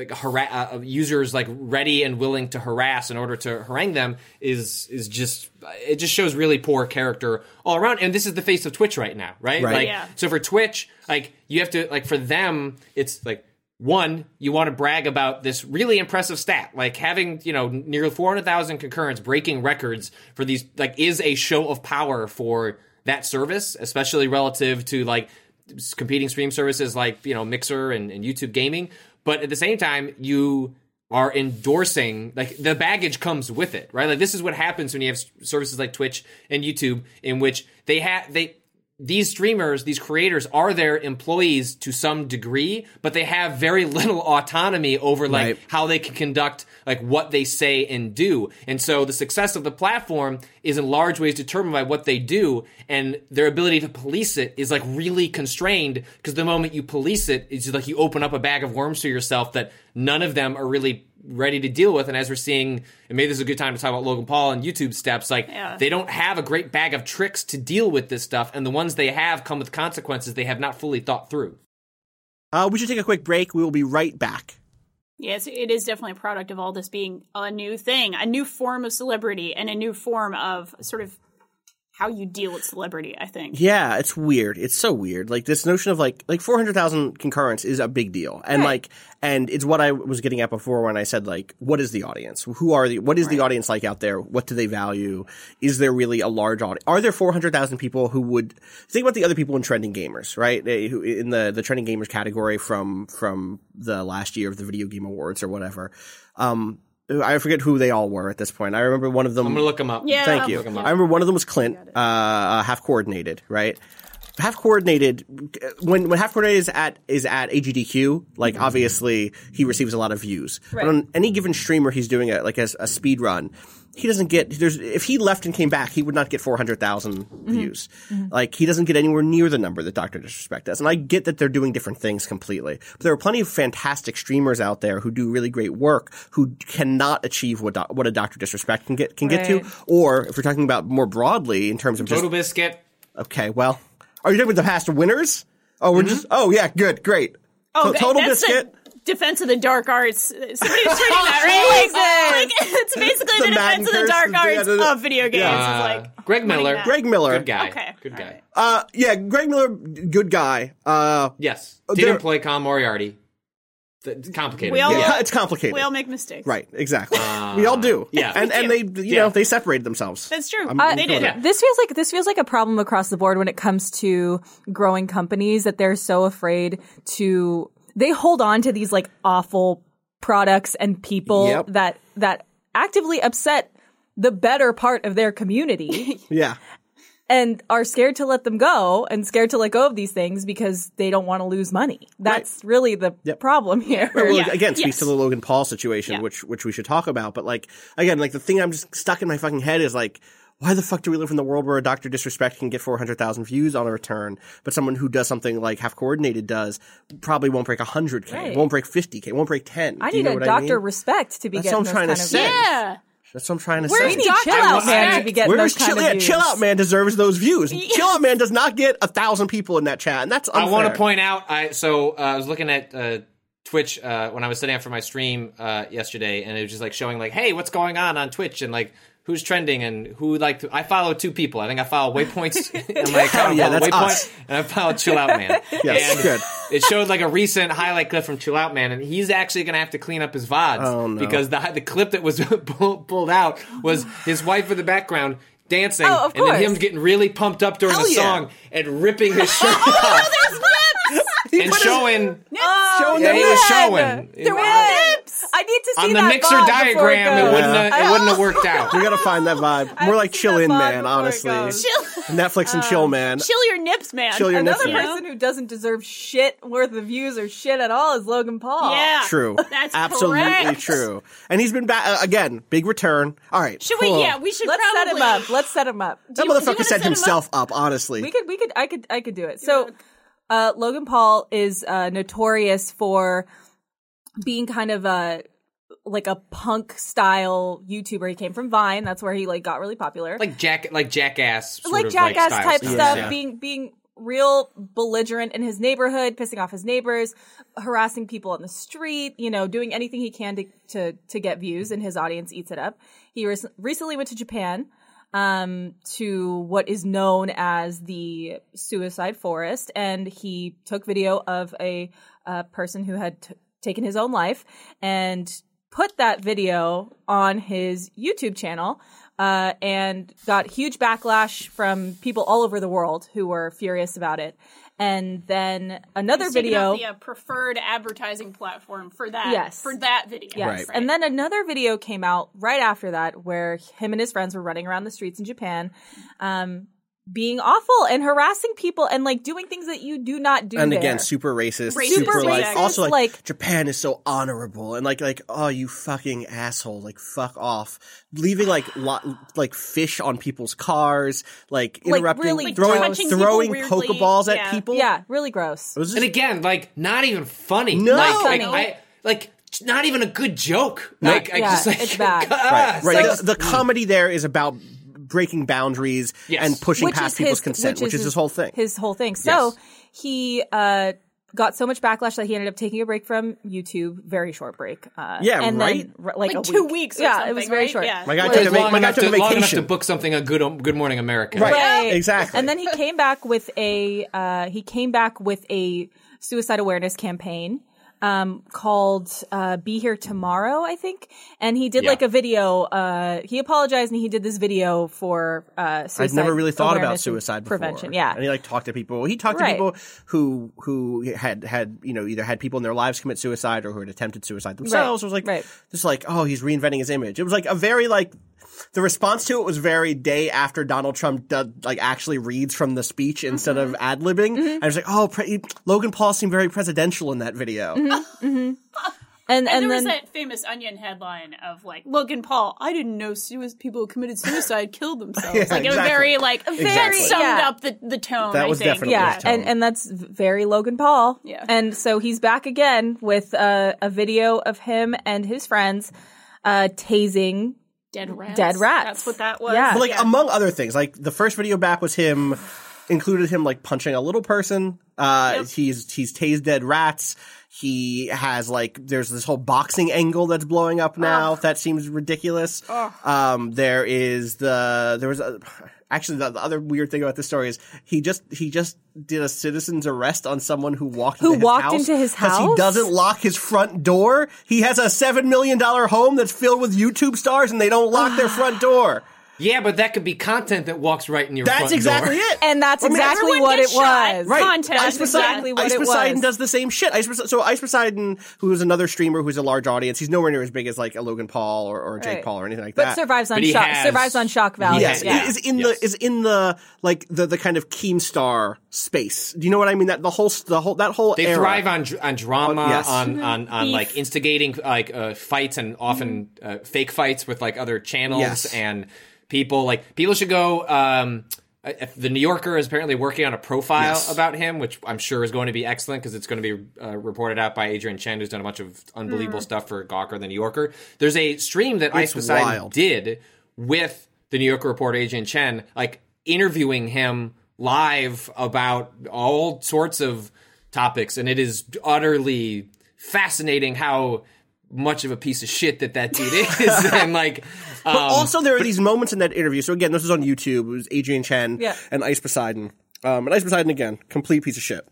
Speaker 8: users like ready and willing to harass in order to harangue them is just, it just shows really poor character all around. And this is the face of Twitch right now, right? Like, so for Twitch, like, you have to, like, for them, it's like, one, you want to brag about this really impressive stat, like having, nearly 400,000 concurrents, breaking records for these, like, is a show of power for that service, especially relative to, like, competing stream services like, Mixer and YouTube Gaming. But at the same time, you are endorsing, like, the baggage comes with it, right? Like, this is what happens when you have services like Twitch and YouTube, in which these streamers, these creators are their employees to some degree, but they have very little autonomy over, like, how they can conduct, like, what they say and do. And so the success of the platform is in large ways determined by what they do, and their ability to police it is, like, really constrained, because the moment you police it, it's just like you open up a bag of worms for yourself that none of them are really ready to deal with. And as we're seeing, and maybe this is a good time to talk about Logan Paul and YouTube steps, like, they don't have a great bag of tricks to deal with this stuff, and the ones they have come with consequences they have not fully thought through.
Speaker 6: We should take a quick break. We will be right back.
Speaker 5: Yes, it is definitely a product of all this being a new thing, a new form of celebrity, and a new form of sort of how you deal with celebrity, I think.
Speaker 6: Yeah, it's weird. It's so weird. Like, this notion of, like 400,000 concurrents is a big deal. And, and it's what I was getting at before when I said, like, what is the audience? What is the audience like out there? What do they value? Is there really a large audience? Are there 400,000 people who would think about the other people in Trending Gamers, right? Who in the Trending Gamers category from the last year of the Video Game Awards or whatever. I forget who they all were at this point. I remember one of them.
Speaker 8: I'm going to look them up.
Speaker 5: Yeah.
Speaker 6: Thank you.
Speaker 8: Look 'em up.
Speaker 6: I remember one of them was Clint, Half Coordinated, right? Half Coordinated, when Half Coordinated is at AGDQ, like obviously he receives a lot of views.
Speaker 5: Right.
Speaker 6: But on any given streamer he's doing a speed run, he doesn't get, if he left and came back, he would not get 400,000 views. Like, he doesn't get anywhere near the number that Dr. Disrespect does. And I get that they're doing different things completely. But there are plenty of fantastic streamers out there who do really great work who cannot achieve what a Dr. Disrespect can get to. Or, if we're talking about more broadly in terms of
Speaker 8: Total Biscuit.
Speaker 6: Okay, well, are you talking about the past winners? Oh, oh yeah, good, great.
Speaker 5: Oh,
Speaker 6: so, Total
Speaker 5: that's
Speaker 6: Biscuit.
Speaker 5: Defense of the Dark Arts. Somebody was tweeting that, right? Like, it's basically the defense of the dark arts of video games. It's like
Speaker 8: Greg Miller.
Speaker 6: Greg Miller.
Speaker 8: Good guy.
Speaker 5: Okay.
Speaker 8: Good guy.
Speaker 6: Yeah, Greg Miller, good guy.
Speaker 8: Yes. Didn't play Con Moriarty. It's complicated.
Speaker 6: It's complicated.
Speaker 5: We all make mistakes.
Speaker 6: Right, exactly. We all do.
Speaker 8: Yeah.
Speaker 6: And they, you know, they separated themselves.
Speaker 5: That's true.
Speaker 6: They
Speaker 5: did.
Speaker 8: Yeah.
Speaker 7: This feels like a problem across the board when it comes to growing companies, that they're so afraid to. They hold on to these like awful products and people that actively upset the better part of their community.
Speaker 6: Yeah.
Speaker 7: And are scared to let them go and scared to let go of these things because they don't want to lose money. That's really the problem here.
Speaker 6: Well, again, speaks to the Logan Paul situation, which we should talk about. But like, again, like the thing I'm just stuck in my fucking head is like, why the fuck do we live in the world where a Dr. Disrespect can get 400,000 views on a return, but someone who does something like Half Coordinated does probably won't break 100K, won't break 50K, won't break 10.
Speaker 7: I need a Dr. Respect to be
Speaker 6: That's
Speaker 7: getting
Speaker 6: what I'm trying
Speaker 7: those
Speaker 6: to
Speaker 7: kind of
Speaker 6: say.
Speaker 7: views.
Speaker 5: Yeah.
Speaker 6: That's what I'm trying to
Speaker 7: Where's
Speaker 6: say.
Speaker 7: the Chill Out Man to be getting those kind of views?
Speaker 6: Chill Out Man deserves those views. Chill Out Man does not get 1,000 people in that chat, and that's unfair.
Speaker 8: I want to point out, I was looking at Twitch when I was setting up for my stream yesterday, and it was just like showing like, hey, what's going on Twitch, and like who's trending and who I follow 2 people. I think I follow Waypoints in my account.
Speaker 6: Yeah, that's
Speaker 8: Waypoint,
Speaker 6: us.
Speaker 8: and I follow Chill Out Man.
Speaker 6: Yes,
Speaker 8: and
Speaker 6: good.
Speaker 8: It showed like a recent highlight clip from Chill Out Man, and he's actually going to have to clean up his VODs because the clip that was pulled out was his wife in the background dancing,
Speaker 7: of
Speaker 8: and then
Speaker 7: course.
Speaker 8: him getting really pumped up during the song and ripping his shirt off. And showing
Speaker 6: Showing
Speaker 8: yeah,
Speaker 6: them
Speaker 8: he was showing.
Speaker 7: There was nips. I need to see
Speaker 8: On the
Speaker 7: that
Speaker 8: mixer
Speaker 7: VOD
Speaker 8: diagram,
Speaker 7: before
Speaker 8: it
Speaker 7: goes.
Speaker 8: wouldn't have worked out.
Speaker 6: We gotta find that vibe. More like
Speaker 7: see
Speaker 6: Chill
Speaker 7: that
Speaker 6: In
Speaker 7: vibe
Speaker 6: Man,
Speaker 7: before it
Speaker 6: honestly.
Speaker 7: goes.
Speaker 6: Netflix and Chill Man.
Speaker 5: Chill your nips, man.
Speaker 6: Chill your nips,
Speaker 7: Another
Speaker 6: man.
Speaker 7: person who doesn't deserve shit worth of views or shit at all is Logan Paul.
Speaker 5: Yeah.
Speaker 6: True.
Speaker 5: That's
Speaker 6: absolutely
Speaker 5: correct.
Speaker 6: true. And he's been back again. Big return. All right.
Speaker 5: Should we?
Speaker 6: cool.
Speaker 5: Yeah, we should
Speaker 7: Let's
Speaker 5: probably
Speaker 7: set him up. Let's set him up.
Speaker 6: That
Speaker 5: you wanna
Speaker 6: motherfucker set
Speaker 5: set him
Speaker 6: himself up, honestly.
Speaker 7: I could do it. So, Logan Paul is notorious for being kind of like a punk style YouTuber. He came from Vine. That's where he like got really popular.
Speaker 8: Like Jackass, sort
Speaker 7: Like
Speaker 8: of,
Speaker 7: Jackass
Speaker 8: style
Speaker 7: type stuff,
Speaker 8: Yeah.
Speaker 7: being real belligerent in his neighborhood, pissing off his neighbors, harassing people on the street, you know, doing anything he can to get views, and his audience eats it up. He recently went to Japan to what is known as the Suicide Forest, and he took video of a person who had taken his own life and put that video on his YouTube channel, and got huge backlash from people all over the world who were furious about it. And then another
Speaker 5: He's taken
Speaker 7: video.
Speaker 5: off the preferred advertising platform for that.
Speaker 7: Yes.
Speaker 5: For that video.
Speaker 7: Yes.
Speaker 6: Right.
Speaker 7: And then another video came out right after that where him and his friends were running around the streets in Japan, being awful and harassing people and like doing things that you do not do
Speaker 6: and
Speaker 7: there.
Speaker 6: again, super racist.
Speaker 5: Super
Speaker 6: Super like
Speaker 5: racist,
Speaker 6: also
Speaker 7: like-
Speaker 6: Japan is so honorable and like oh you fucking asshole, like fuck off, leaving like fish on people's cars, like interrupting,
Speaker 7: really
Speaker 6: throwing
Speaker 7: gross.
Speaker 5: Touching people weirdly,
Speaker 6: Pokeballs
Speaker 5: yeah.
Speaker 6: at people.
Speaker 7: Yeah, really gross.
Speaker 6: It was just,
Speaker 8: And again, like not even funny.
Speaker 6: No.
Speaker 8: like not even a good joke. Like I
Speaker 7: yeah,
Speaker 8: just like
Speaker 7: it's bad.
Speaker 6: right.
Speaker 8: like-
Speaker 6: The comedy there is about breaking boundaries
Speaker 8: Yes.
Speaker 6: and pushing past people's consent, which is his whole thing.
Speaker 7: His whole thing. So he got so much backlash that he ended up taking a break from YouTube. Very short break.
Speaker 6: Yeah,
Speaker 7: and
Speaker 6: right?
Speaker 7: Then, like a
Speaker 5: 2
Speaker 7: week.
Speaker 5: weeks or
Speaker 7: Yeah,
Speaker 5: something,
Speaker 7: it was very
Speaker 5: right?
Speaker 7: short.
Speaker 5: Yeah.
Speaker 6: My guy
Speaker 8: It
Speaker 6: took
Speaker 8: was
Speaker 6: a
Speaker 8: long enough
Speaker 6: vacation.
Speaker 8: to book something on Good Morning America.
Speaker 6: Right,
Speaker 7: Right.
Speaker 6: exactly.
Speaker 7: And then he came back with a suicide awareness campaign. called Be Here Tomorrow, I think. And he did like a video. He apologized and he did this video for suicide.
Speaker 6: I'd never really thought about
Speaker 7: awareness and
Speaker 6: suicide before.
Speaker 7: prevention. Yeah.
Speaker 6: And he like talked to people. He talked to people who had either had people in their lives commit suicide or who had attempted suicide themselves. It was like just like, oh, he's reinventing his image. It was like a very like the response to it was very day after Donald Trump actually reads from the speech instead of ad-libbing. And I was like, oh, Logan Paul seemed very presidential in that video.
Speaker 5: And there was that famous Onion headline of like, Logan Paul, I didn't know people who committed suicide killed themselves. It was very summed up the tone.
Speaker 6: That was definitely
Speaker 7: the tone. And that's very Logan Paul.
Speaker 5: Yeah.
Speaker 7: And so he's back again with a video of him and his friends tasing
Speaker 5: dead rats.
Speaker 7: That's
Speaker 5: what that was.
Speaker 7: Yeah.
Speaker 6: But like among other things, like the first video back was him included him like punching a little person. He's tased dead rats. He has there's this whole boxing angle that's blowing up now. That seems ridiculous. Actually, the other weird thing about this story is he just did a citizen's arrest on someone who walked into his house because he doesn't lock his front door. He has a $7 million home that's filled with YouTube stars and they don't lock their front door.
Speaker 8: Yeah, but that could be content that walks right in your front door.
Speaker 6: That's exactly it.
Speaker 7: And that's exactly what it was.
Speaker 6: Right.
Speaker 5: Content.
Speaker 7: That's exactly what it was.
Speaker 6: Ice Poseidon does the same shit. Ice Poseidon, who is another streamer who's a large audience, he's nowhere near as big as like a Logan Paul or Jake Paul or anything like that.
Speaker 7: But survives on shock value.
Speaker 6: Yes, is in the kind of Keemstar space. Do you know what I mean? That whole
Speaker 8: they
Speaker 6: era.
Speaker 8: thrive on drama, on like instigating fights and often fake fights with like other channels and people should go. The New Yorker is apparently working on a profile about him, which I'm sure is going to be excellent because it's going to be reported out by Adrian Chen, who's done a bunch of unbelievable stuff for Gawker, the New Yorker. There's a stream that Ice Poseidon did with the New Yorker reporter Adrian Chen, like interviewing him live about all sorts of topics, and it is utterly fascinating how much of a piece of shit that dude is. And
Speaker 6: but also there are these moments in that interview. So again, this was on YouTube. It was Adrian Chen and Ice Poseidon. And Ice Poseidon, again, complete piece of shit.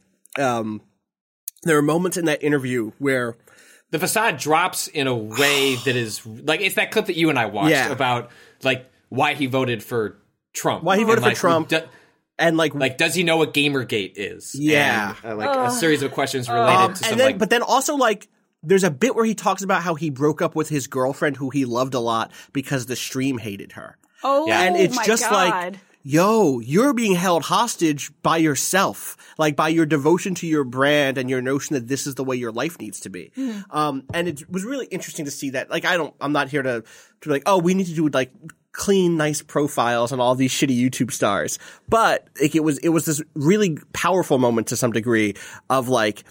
Speaker 6: There are moments in that interview where
Speaker 8: the facade drops in a way that is like, it's that clip that you and I watched about like why he voted for Trump.
Speaker 6: Why he voted for Trump. And
Speaker 8: does he know what Gamergate is?
Speaker 6: Yeah.
Speaker 8: And, a series of questions related to some
Speaker 6: but then also there's a bit where he talks about how he broke up with his girlfriend who he loved a lot because the stream hated her.
Speaker 5: Oh,
Speaker 6: and it's
Speaker 5: my
Speaker 6: just
Speaker 5: God.
Speaker 6: Yo, you're being held hostage by yourself, by your devotion to your brand and your notion that this is the way your life needs to be. And it was really interesting to see that. I'm not here to be like, oh, we need to do clean, nice profiles on all these shitty YouTube stars. But it was this really powerful moment to some degree of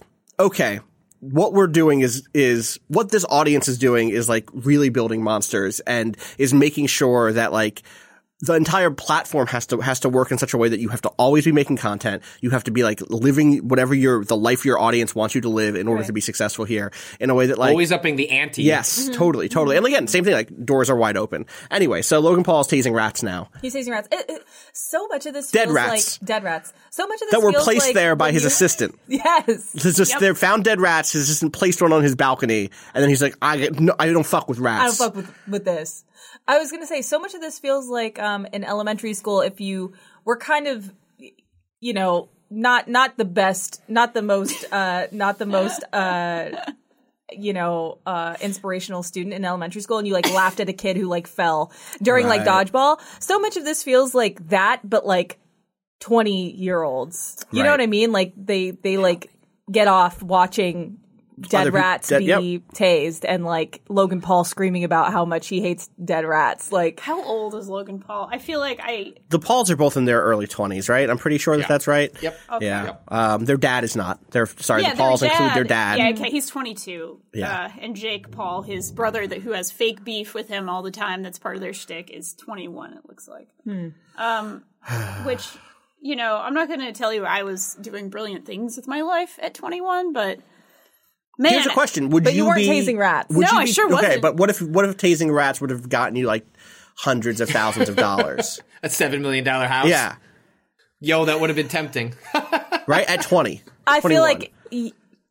Speaker 6: okay, what we're doing is what this audience is doing is really building monsters and is making sure that the entire platform has to work in such a way that you have to always be making content. You have to be living whatever the life your audience wants you to live in order to be successmuch here in a way that
Speaker 8: always upping the ante.
Speaker 6: Yes, totally. And again, same thing, doors are wide open. Anyway, so Logan Paul's tasing rats now.
Speaker 7: He's tasing rats. So much of this
Speaker 6: dead
Speaker 7: feels
Speaker 6: rats.
Speaker 7: like dead rats. So much of this
Speaker 6: that were
Speaker 7: feels
Speaker 6: placed there by his assistant.
Speaker 7: Yes.
Speaker 6: They found dead rats. His assistant placed one on his balcony, and then he's like, I don't fuck with rats.
Speaker 7: I don't fuck with this. I was going to say, so much of this feels like in elementary school, if you were kind of, not the best, not the most, inspirational student in elementary school, and you laughed at a kid who fell during dodgeball. So much of this feels like that, but 20-year-olds. You know what I mean? They get off watching dead rats be tased and Logan Paul screaming about how much he hates dead rats.
Speaker 5: How old is Logan Paul? I feel
Speaker 6: the Pauls are both in their early 20s, right? I'm pretty sure that's right.
Speaker 8: Yep.
Speaker 5: Okay.
Speaker 6: Yeah. Yep. Their dad is not. The Pauls include their dad.
Speaker 5: Yeah, okay, he's 22.
Speaker 6: Yeah.
Speaker 5: And Jake Paul, his brother who has fake beef with him all the time, that's part of their shtick, is 21, it looks like. Which, I'm not going to tell you I was doing brilliant things with my life at 21, but man,
Speaker 6: here's a question: But
Speaker 7: you weren't tasing rats?
Speaker 5: No, I sure wasn't.
Speaker 6: Okay, but what if tasing rats would have gotten you hundreds of thousands of dollars?
Speaker 8: A $7 million house.
Speaker 6: Yeah.
Speaker 8: Yo, that would have been tempting.
Speaker 6: Right at 20.
Speaker 7: I 21. feel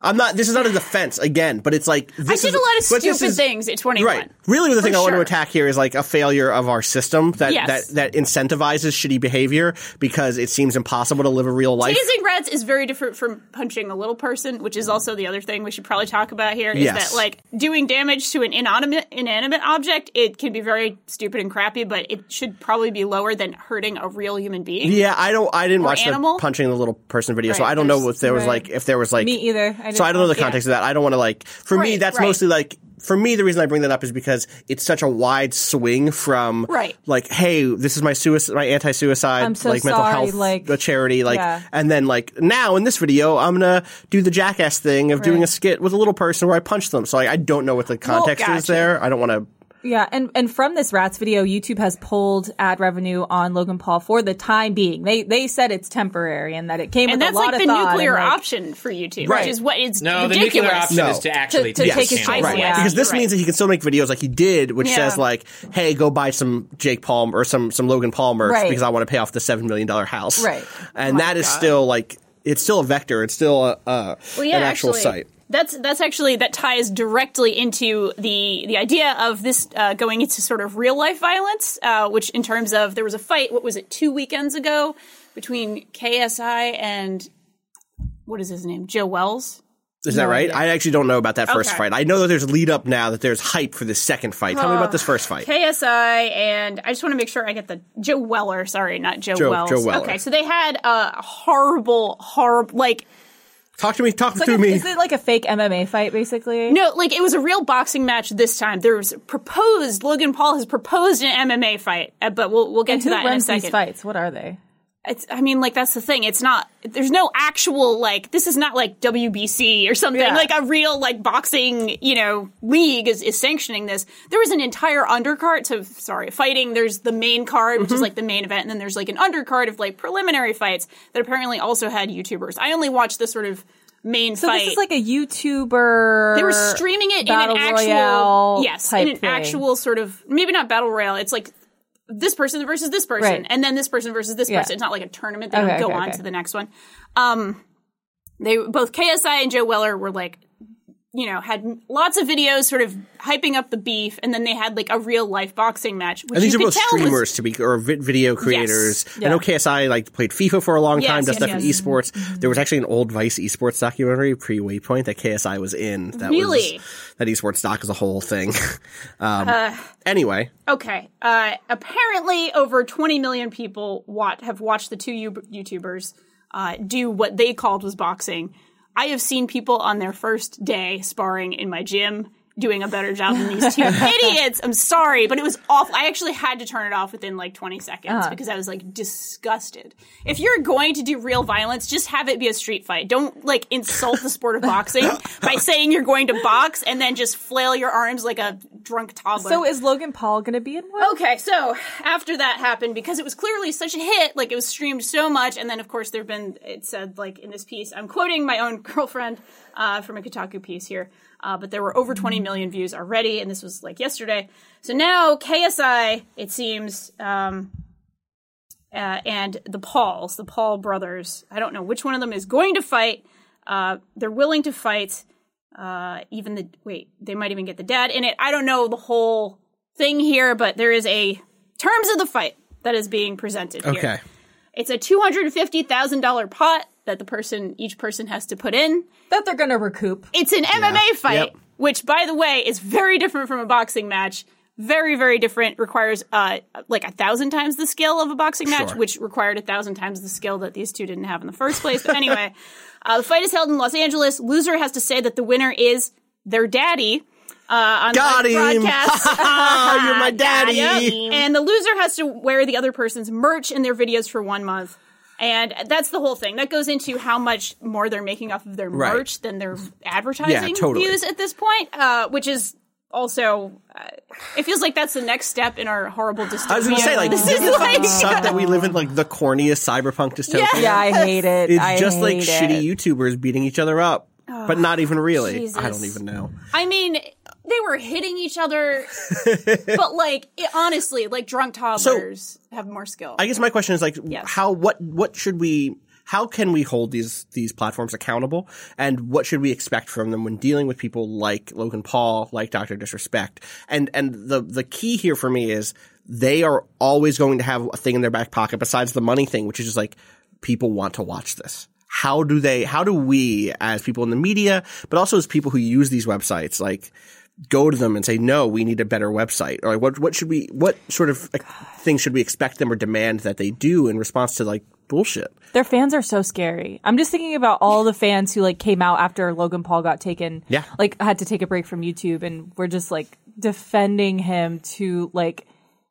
Speaker 6: This is not a defense again, but it's like
Speaker 5: I did a lot of stupid things at 21.
Speaker 6: Right. Really, the thing I want to
Speaker 5: sure.
Speaker 6: attack here is like a failure of our system that
Speaker 5: Yes.
Speaker 6: that incentivizes shitty behavior because it seems impossible to live a real life.
Speaker 5: Tasing rats is very different from punching a little person, which is also the other thing we should probably talk about here. Is
Speaker 6: Yes.
Speaker 5: that like doing damage to an inanimate object? It can be very stupid and crappy, but it should probably be lower than hurting a real human being.
Speaker 6: Yeah, I didn't watch
Speaker 5: animal?
Speaker 6: the punching the little person video, so
Speaker 5: Right,
Speaker 6: I don't know if there was
Speaker 7: right.
Speaker 6: like
Speaker 7: Me either.
Speaker 6: So I don't know the context of that. I don't want to like. For me,
Speaker 5: Right,
Speaker 6: that's
Speaker 5: right.
Speaker 6: mostly like. For me, the reason I bring that up is because it's such a wide swing from
Speaker 5: Right.
Speaker 6: like, hey, this is my anti-suicide,
Speaker 7: I'm so
Speaker 6: like mental
Speaker 7: sorry,
Speaker 6: health
Speaker 7: like-
Speaker 6: a charity, like,
Speaker 7: Yeah.
Speaker 6: and then like now in this video, I'm gonna do the jackass thing of doing a skit with a little person where I punch them. So like, I don't know what the context is
Speaker 5: gotcha.
Speaker 6: there. I don't want to.
Speaker 7: Yeah, and from this rats video, YouTube has pulled ad revenue on Logan Paul for the time being. They said it's temporary and that it came
Speaker 5: And
Speaker 7: with
Speaker 5: that's
Speaker 7: a lot
Speaker 5: like
Speaker 7: of
Speaker 5: the
Speaker 7: thought
Speaker 5: nuclear
Speaker 7: and, like,
Speaker 5: option for YouTube,
Speaker 6: Right.
Speaker 5: which is what it's
Speaker 8: No, the
Speaker 5: ridiculous.
Speaker 8: nuclear option
Speaker 6: No.
Speaker 8: is to actually
Speaker 7: To
Speaker 8: take
Speaker 7: take his
Speaker 8: his
Speaker 7: choice,
Speaker 8: channel.
Speaker 7: yeah.
Speaker 6: Because this
Speaker 5: Right.
Speaker 6: means that he can still make videos like he did, which
Speaker 5: Yeah.
Speaker 6: says like, "Hey, go buy some Jake Paul or some Logan Paul merch
Speaker 7: Right.
Speaker 6: because I want to pay off the $7 million house."
Speaker 7: Right.
Speaker 6: And that is still like it's still a vector. It's still an actual
Speaker 5: actually,
Speaker 6: site.
Speaker 5: That's actually that ties directly into the idea of this going into sort of real life violence, which in terms of there was a fight. What was it? 2 weekends ago between KSI and what is his name? Joe Wells.
Speaker 6: Is that right? I actually don't know about that first
Speaker 5: Okay.
Speaker 6: fight. I know that there's lead up now that there's hype for this second fight. Tell me about this first fight.
Speaker 5: KSI and I just want to make sure I get the Joe Weller. Sorry, not Joe Wells.
Speaker 6: Joe Weller.
Speaker 5: Okay, so they had a horrible, like.
Speaker 6: Talk to me. Talk
Speaker 7: It's
Speaker 6: through
Speaker 7: like
Speaker 6: me.
Speaker 7: is it like a fake MMA fight, basically?
Speaker 5: No, like it was a real boxing match this time. There was Logan Paul has proposed an MMA fight, but we'll get
Speaker 7: And
Speaker 5: to
Speaker 7: who
Speaker 5: that in a
Speaker 7: runs
Speaker 5: second.
Speaker 7: these fights? What are they?
Speaker 5: I mean, like that's the thing. It's not. There's no actual like. This is not like WBC or something.
Speaker 7: Yeah.
Speaker 5: Like a real like boxing, league is sanctioning this. There was an entire undercard. So sorry, fighting. There's the main card, which is like the main event, and then there's like an undercard of like preliminary fights that apparently also had YouTubers. I only watched the sort of main
Speaker 7: So
Speaker 5: fight.
Speaker 7: this is like a YouTuber.
Speaker 5: They were streaming it in
Speaker 7: Battle
Speaker 5: an actual,
Speaker 7: Royale
Speaker 5: yes,
Speaker 7: type
Speaker 5: in an
Speaker 7: thing.
Speaker 5: actual sort of maybe not battle royale. It's like this person versus this person,
Speaker 7: Right.
Speaker 5: and then this person versus this
Speaker 7: Yeah.
Speaker 5: person. It's not like a tournament. They
Speaker 7: Okay,
Speaker 5: don't go
Speaker 7: okay,
Speaker 5: on
Speaker 7: okay.
Speaker 5: to the next one. They both KSI and Joe Weller were like, had lots of videos sort of hyping up the beef, and then they had like a real life boxing match. Which
Speaker 6: And these
Speaker 5: you
Speaker 6: are
Speaker 5: could
Speaker 6: both
Speaker 5: tell was-
Speaker 6: streamers or video creators.
Speaker 7: Yeah.
Speaker 6: I know KSI played FIFA for a long time,
Speaker 5: Yes,
Speaker 6: does
Speaker 5: yes,
Speaker 6: stuff in
Speaker 5: yes.
Speaker 6: esports. There was actually an old Vice esports documentary pre-Waypoint that KSI was in. That
Speaker 5: Really?
Speaker 6: that esports doc is a whole thing. Anyway,
Speaker 5: Okay. Apparently, over 20 million people have watched the two YouTubers do what they called was boxing. I have seen people on their first day sparring in my gym doing a better job than these two idiots. I'm sorry, but it was awful. I actually had to turn it off within like 20 seconds because I was like disgusted. If you're going to do real violence, just have it be a street fight. Don't like insult the sport of boxing by saying you're going to box and then just flail your arms like a drunk toddler.
Speaker 7: So is Logan Paul going to be in one?
Speaker 5: Okay, so after that happened, because it was clearly such a hit, like it was streamed so much, and then of course it said like in this piece, I'm quoting my own girlfriend from a Kotaku piece here, but there were over 20 million views already, and this was like yesterday. So now KSI, it seems, and the Paul brothers, I don't know which one of them is going to fight. They're willing to fight. They might even get the dad in it. I don't know the whole thing here, but there is a terms of the fight that is being presented here.
Speaker 6: okay.
Speaker 5: It's a $250,000 pot that each person has to put in.
Speaker 7: That they're going to recoup.
Speaker 5: It's an MMA fight,
Speaker 6: Yep.
Speaker 5: which, by the way, is very different from a boxing match. Very, very different. Requires like 1,000 times the skill of a boxing match,
Speaker 6: Sure.
Speaker 5: which required 1,000 times the skill that these two didn't have in the first place. But anyway, the fight is held in Los Angeles. Loser has to say that the winner is their daddy. On
Speaker 6: Got
Speaker 5: the
Speaker 6: him.
Speaker 5: broadcast.
Speaker 6: You're my daddy.
Speaker 5: Yep. And the loser has to wear the other person's merch in their videos for 1 month. And that's the whole thing. That goes into how much more they're making off of their
Speaker 6: Right.
Speaker 5: merch than their advertising
Speaker 6: totally.
Speaker 5: views at this point, which is also, it feels like that's the next step in our horrible dystopia.
Speaker 6: I was going to say,
Speaker 5: this is like,
Speaker 6: suck that we live in like the corniest cyberpunk dystopia.
Speaker 7: Yeah, I hate it.
Speaker 6: It's
Speaker 7: I
Speaker 6: just like
Speaker 7: hate
Speaker 6: shitty
Speaker 7: it.
Speaker 6: YouTubers beating each other up, but not even really.
Speaker 5: Jesus.
Speaker 6: I don't even know.
Speaker 5: I mean, they were hitting each other, but like, honestly, like drunk toddlers have more skill.
Speaker 6: I guess my question is like,
Speaker 5: Yes.
Speaker 6: what should we how can we hold these platforms accountable, and what should we expect from them when dealing with people like Logan Paul, like Dr. Disrespect? And the key here for me is they are always going to have a thing in their back pocket besides the money thing, which is just like, people want to watch this. How do we as people in the media, but also as people who use these websites, like, go to them and say, no, we need a better website? Or like, what sort of things should we expect them or demand that they do in response to like bullshit?
Speaker 7: Their fans are so scary. I'm just thinking about all the fans who like came out after Logan Paul got taken, like had to take a break from YouTube, and were just like defending him to like,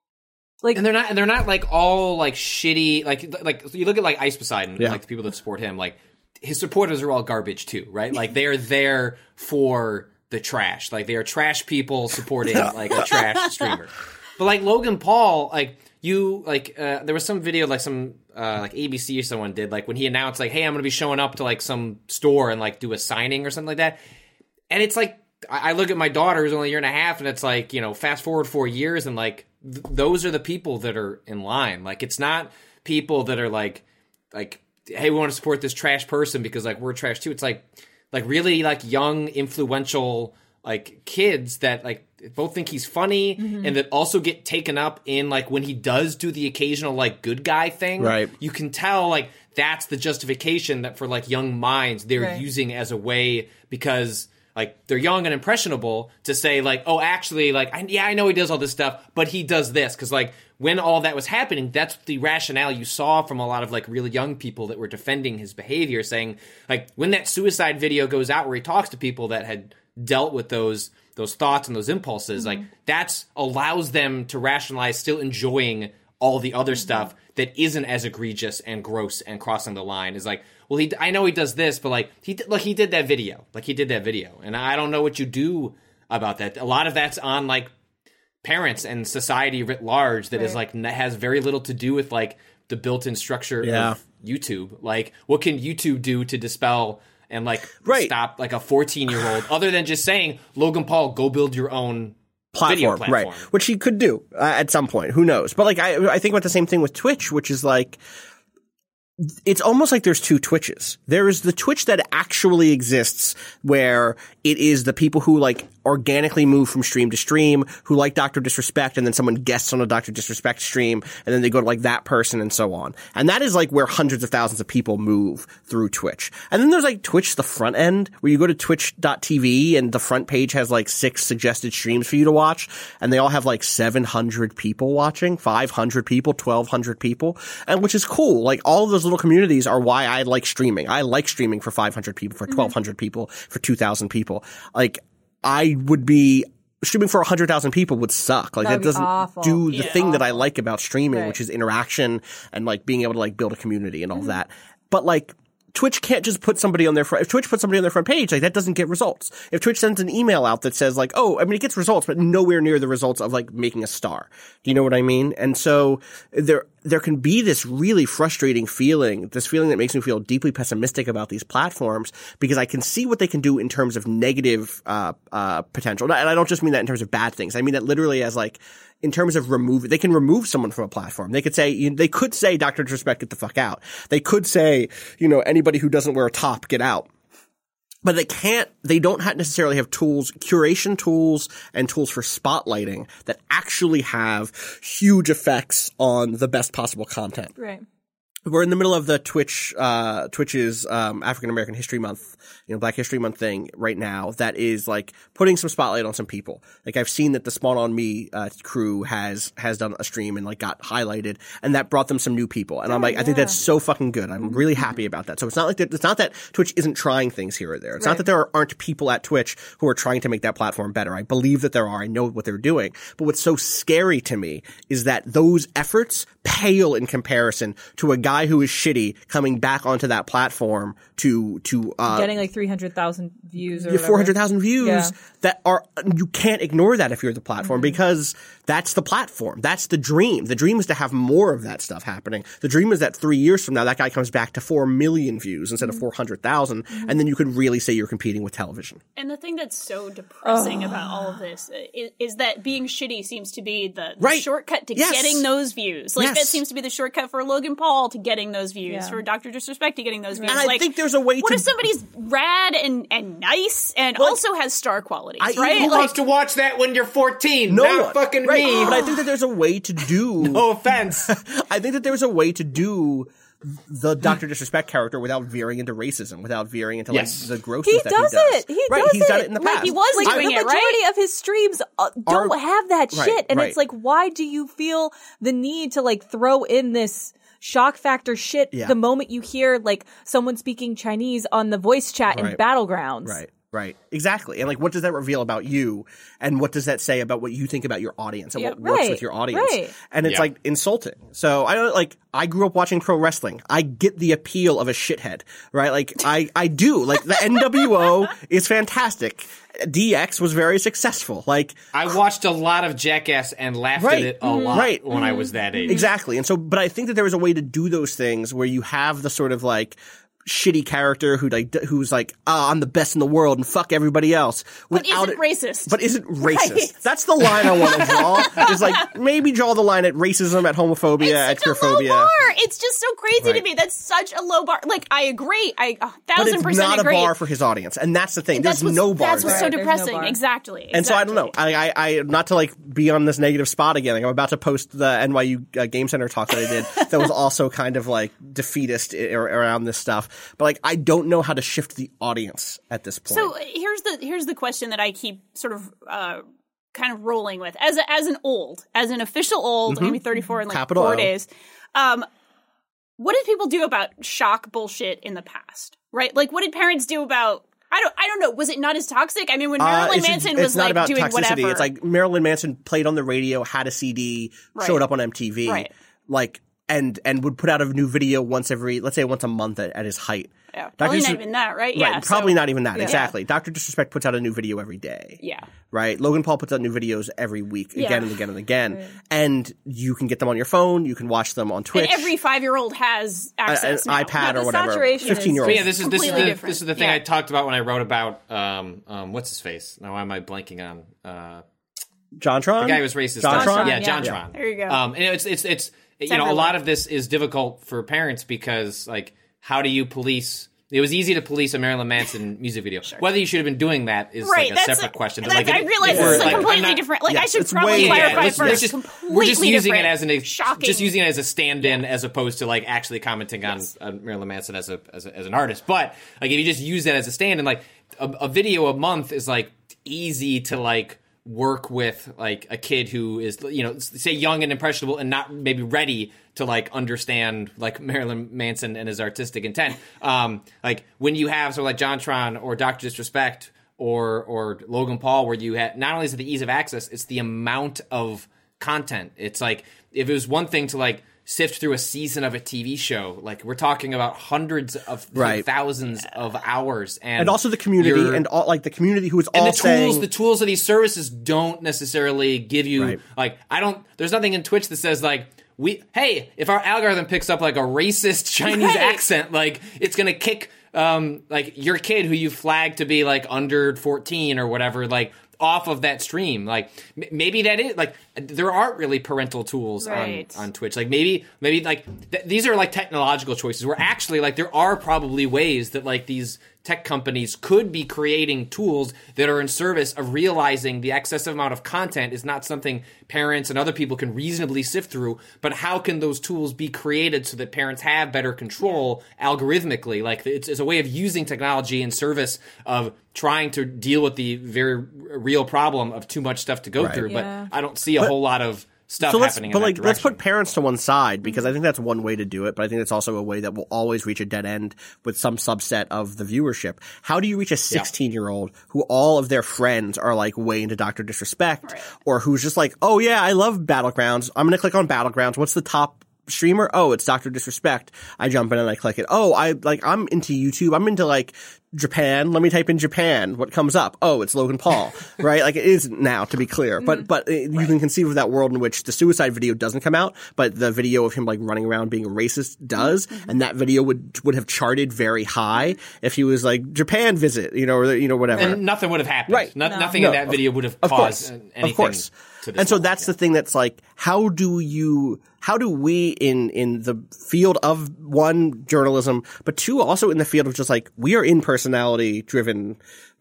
Speaker 7: and
Speaker 8: they're not like all like shitty, like you look at like Ice Poseidon, like the people that support him, like his supporters are all garbage too, right? Like they're there for the trash. Like they are trash people supporting like a trash streamer. But like Logan Paul, like there was some video like some like ABC or someone did, like when he announced like, hey, I'm gonna be showing up to like some store and like do a signing or something like that. And it's like, I look at my daughter who's only a year and a half, and it's like, you know, fast forward 4 years, and like those are the people that are in line. Like it's not people that are like, hey, we want to support this trash person because like we're trash too. It's like really like young, influential like kids that like both think he's funny and that also get taken up in like when he does do the occasional like good guy thing. Right. You can tell like that's the justification that for like young minds they're using as a way, because like they're young and impressionable, to say like, oh, actually, like, I know he does all this stuff, but he does this. Because like when all that was happening, that's the rationale you saw from a lot of like really young people that were defending his behavior, saying like when that suicide video goes out where he talks to people that had dealt with those thoughts and those impulses, like that's allows them to rationalize still enjoying all the other stuff that isn't as egregious and gross and crossing the line. Is like, well, I know he does this, but like he did that video, and I don't know what you do about that. A lot of that's on like parents and society writ large that is like has very little to do with like the built-in structure of YouTube. Like, what can YouTube do to dispel and like stop like a 14-year-old other than just saying, Logan Paul, go build your own platform,
Speaker 6: right? Which he could do at some point. Who knows? But like, I think about the same thing with Twitch, which is like, it's almost like there's two Twitches. There is the Twitch that actually exists, where it is the people who like organically move from stream to stream, who like Dr. Disrespect, and then someone guests on a Dr. Disrespect stream, and then they go to like that person and so on. And that is like where hundreds of thousands of people move through Twitch. And then there's like Twitch, the front end, where you go to twitch.tv and the front page has like 6 suggested streams for you to watch, and they all have like 700 people watching, 500 people, 1,200 people, and which is cool. Like all of those little communities are why I like streaming. I like streaming for 500 people, for 1,200 people, for 2,000 people. Like, I would be streaming for 100,000 people would suck. Like, that doesn't do the thing that I like about streaming, which is interaction and like being able to like build a community and all that. But like, Twitch can't just put somebody on their front. If Twitch puts somebody on their front page, like that doesn't get results. If Twitch sends an email out that says like, oh, I mean, it gets results, but nowhere near the results of like making a star. Do you know what I mean? And so there can be this really frustrating feeling, this feeling that makes me feel deeply pessimistic about these platforms, because I can see what they can do in terms of negative potential. And I don't just mean that in terms of bad things. I mean that literally as like, in terms of they can remove someone from a platform. They could say, Dr. Disrespect, get the fuck out. They could say, anybody who doesn't wear a top, get out. But they don't necessarily have curation tools and tools for spotlighting that actually have huge effects on the best possible content.
Speaker 7: Right.
Speaker 6: We're in the middle of the Twitch's African American History Month, Black History Month thing right now that is like putting some spotlight on some people. Like I've seen that the Spawn on Me crew has done a stream and like got highlighted, and that brought them some new people. And I'm like, I think that's so fucking good. I'm really happy about that. So it's not that Twitch isn't trying things here or there. It's not that there aren't people at Twitch who are trying to make that platform better. I believe that there are. I know what they're doing. But what's so scary to me is that those efforts pale in comparison to a guy who is shitty coming back onto that platform to
Speaker 7: getting like 300,000 views or
Speaker 6: 400,000 views that are, you can't ignore that if you're the platform, because that's the platform. That's the dream. The dream is to have more of that stuff happening. The dream is that 3 years from now, that guy comes back to 4 million views instead of 400,000. And then you could really say you're competing with television.
Speaker 5: And the thing that's so depressing about all of this is that being shitty seems to be the shortcut to getting those views. Like that seems to be the shortcut for Logan Paul to getting those views,
Speaker 7: Yeah.
Speaker 5: for Dr. Disrespect to getting those views.
Speaker 6: And I think there's a way
Speaker 5: what
Speaker 6: to-
Speaker 5: if somebody's rad and nice and also has star qualities, right?
Speaker 8: Who
Speaker 5: Like,
Speaker 8: wants to watch that when you're 14?
Speaker 6: No
Speaker 8: Not
Speaker 6: one.
Speaker 8: fucking
Speaker 6: Right.
Speaker 8: me.
Speaker 6: But I think that there's a way to do.
Speaker 8: No offense.
Speaker 6: I think that there's a way to do the Dr. Disrespect character without veering into racism, without veering into
Speaker 8: Yes.
Speaker 6: the grossness
Speaker 7: He
Speaker 6: that
Speaker 7: does
Speaker 6: he does.
Speaker 7: it. He
Speaker 6: right,
Speaker 7: does
Speaker 6: he's done
Speaker 7: it.
Speaker 6: it in the
Speaker 5: Like,
Speaker 6: past.
Speaker 5: he was
Speaker 7: Like
Speaker 5: doing
Speaker 7: the
Speaker 5: it,
Speaker 7: majority
Speaker 5: right?
Speaker 7: of his streams don't have that
Speaker 6: right,
Speaker 7: shit, and
Speaker 6: right.
Speaker 7: it's like, why do you feel the need to like throw in this shock factor shit
Speaker 6: Yeah.
Speaker 7: the moment you hear like someone speaking Chinese on the voice chat in
Speaker 6: Right.
Speaker 7: Battlegrounds?
Speaker 6: Right. Exactly. And like, what does that reveal about you? And what does that say about what you think about your audience and
Speaker 7: Yeah,
Speaker 6: what works
Speaker 7: right,
Speaker 6: with your audience?
Speaker 7: right.
Speaker 6: And it's
Speaker 8: Yeah.
Speaker 6: like insulting. So I grew up watching pro wrestling. I get the appeal of a shithead, right? Like I do. Like the NWO is fantastic. DX was very successful. Like
Speaker 8: I watched a lot of Jackass and laughed
Speaker 6: Right.
Speaker 8: at it a lot
Speaker 6: Right.
Speaker 8: when I was that age.
Speaker 6: exactly. And so, but I think that there was a way to do those things where you have the sort of like shitty character who's like, I'm the best in the world and fuck everybody else.
Speaker 5: But
Speaker 6: without
Speaker 5: isn't racist.
Speaker 6: But isn't racist.
Speaker 5: Right.
Speaker 6: That's the line I want to draw. Is like maybe draw the line at racism, at homophobia, at
Speaker 5: it's such a low
Speaker 6: queerphobia.
Speaker 5: bar. It's just so crazy to
Speaker 6: Right.
Speaker 5: me. That's such a low bar. Like, I agree. I
Speaker 6: But it's
Speaker 5: 1,000%
Speaker 6: not
Speaker 5: agree.
Speaker 6: a bar for his audience, and that's the thing.
Speaker 5: That's
Speaker 6: There's no bar.
Speaker 5: That's what's so
Speaker 7: there. There's no
Speaker 5: depressing.
Speaker 7: bar.
Speaker 5: Exactly.
Speaker 6: And so I don't know.
Speaker 5: Exactly.
Speaker 6: I not to like be on this negative spot again. Like I'm about to post the NYU Game Center talk that I did. That was also kind of like defeatist around this stuff. But like I don't know how to shift the audience at this point.
Speaker 5: So here's the question that I keep sort of kind of rolling with as an official old. I'm gonna be 34 in like
Speaker 6: Capital
Speaker 5: 4
Speaker 6: O.
Speaker 5: days. What did people do about shock bullshit in the past? Right? Like, what did parents do about? I don't know. Was it not as toxic? I mean, when Marilyn Manson was
Speaker 6: it's not
Speaker 5: like
Speaker 6: about
Speaker 5: doing
Speaker 6: toxicity.
Speaker 5: whatever,
Speaker 6: It's like Marilyn Manson played on the radio, had a CD,
Speaker 5: Right.
Speaker 6: showed up on MTV,
Speaker 5: Right.
Speaker 6: like and would put out a new video once a month at his height.
Speaker 5: yeah,
Speaker 6: Dr.
Speaker 5: probably not
Speaker 6: Dis-
Speaker 5: even that, right?
Speaker 6: Right,
Speaker 5: Yeah,
Speaker 6: probably
Speaker 5: so-
Speaker 6: not even that.
Speaker 5: Yeah.
Speaker 6: Exactly. Dr. Disrespect puts out a new video every day.
Speaker 5: Yeah.
Speaker 6: Right? Logan Paul puts out new videos every week,
Speaker 5: Yeah.
Speaker 6: again and again and again. And you can get them on your phone, you can watch them on Twitch.
Speaker 5: And every 5-year-old has
Speaker 6: an
Speaker 5: access now.
Speaker 6: iPad
Speaker 7: the
Speaker 6: or whatever.
Speaker 7: saturation is-
Speaker 6: 15-year-old.
Speaker 8: But yeah, this is
Speaker 5: Completely different.
Speaker 8: this is the thing
Speaker 5: Yeah.
Speaker 8: I talked about when I wrote about what's his face. Now why am I blanking on
Speaker 6: JonTron?
Speaker 8: the guy who was racist?
Speaker 6: JonTron?
Speaker 8: Yeah,
Speaker 7: Yeah.
Speaker 8: JonTron.
Speaker 5: There you go.
Speaker 8: And it's you know, a
Speaker 5: everywhere.
Speaker 8: lot of this is difficult for parents because like how do you police? It was easy to police a Marilyn Manson music video. Whether you should have been doing that is
Speaker 5: Right,
Speaker 8: like a
Speaker 5: that's
Speaker 8: separate question. But
Speaker 5: That's,
Speaker 8: like,
Speaker 5: I realize
Speaker 8: if we're,
Speaker 5: this is
Speaker 8: like,
Speaker 5: a
Speaker 8: I'm
Speaker 5: completely
Speaker 8: not-
Speaker 5: different. Like,
Speaker 6: Yeah,
Speaker 5: I should
Speaker 6: it's
Speaker 5: probably
Speaker 6: way-
Speaker 5: clarify
Speaker 8: let's
Speaker 5: first.
Speaker 8: just
Speaker 5: Completely
Speaker 8: we're just using it
Speaker 5: different.
Speaker 8: as
Speaker 5: shocking.
Speaker 8: just using it as a stand-in as opposed to like actually commenting on Marilyn Manson as an artist. But like if you just use that as a stand-in, like a video a month is like easy to like work with like a kid who is, you know, say young and impressionable and not maybe ready to like understand like Marilyn Manson and his artistic intent. Like when you have sort of like JonTron or Dr. Disrespect or Logan Paul, where you had not only is it the ease of access, it's the amount of content. It's like if it was one thing to like sift through a season of a TV show, like we're talking about hundreds of
Speaker 6: Right.
Speaker 8: thousands of hours,
Speaker 6: and also the community
Speaker 8: you're-
Speaker 6: and all, like the community who is
Speaker 8: and
Speaker 6: all
Speaker 8: the
Speaker 6: saying
Speaker 8: tools of these services don't necessarily give you
Speaker 6: Right.
Speaker 8: like there's nothing in Twitch that says like if our algorithm picks up like a racist Chinese
Speaker 5: Right.
Speaker 8: accent, like it's gonna kick like your kid who you flagged to be like under 14 or whatever, like off of that stream. Like maybe that is like there aren't really parental tools
Speaker 5: Right.
Speaker 8: on Twitch. Like maybe like these are like technological choices where actually like there are probably ways that like these tech companies could be creating tools that are in service of realizing the excessive amount of content is not something parents and other people can reasonably sift through, but how can those tools be created so that parents have better control algorithmically? Like it's a way of using technology in service of trying to deal with the very real problem of too much stuff to go through.
Speaker 7: Yeah.
Speaker 8: But I don't see a whole lot of stuff happening in that direction.
Speaker 6: let's put parents to one side because I think that's one way to do it, but I think that's also a way that will always reach a dead end with some subset of the viewership. How do you reach a 16-year-old who all of their friends are like way into Dr. Disrespect or who's just like, oh yeah, I love Battlegrounds. I'm going to click on Battlegrounds. What's the top streamer? Oh, it's Dr. Disrespect. I jump in and I click it. Oh, I'm into YouTube. I'm into like Japan. Let me type in Japan. What comes up? Oh, it's Logan Paul, right? Like it is now, to be clear. But you can conceive of that world in which the suicide video doesn't come out, but the video of him like running around being a racist does, and that video would have charted very high if he was like Japan visit, or whatever.
Speaker 8: And nothing would have happened.
Speaker 6: Right.
Speaker 8: Nothing
Speaker 6: No,
Speaker 8: in that video would have
Speaker 6: of
Speaker 8: caused
Speaker 6: course.
Speaker 8: anything.
Speaker 6: Of course.
Speaker 8: To this
Speaker 6: And so
Speaker 8: level.
Speaker 6: that's the thing that's like, how do you how do we in the field of one, journalism, but two, also in the field of just like, we are in a personality driven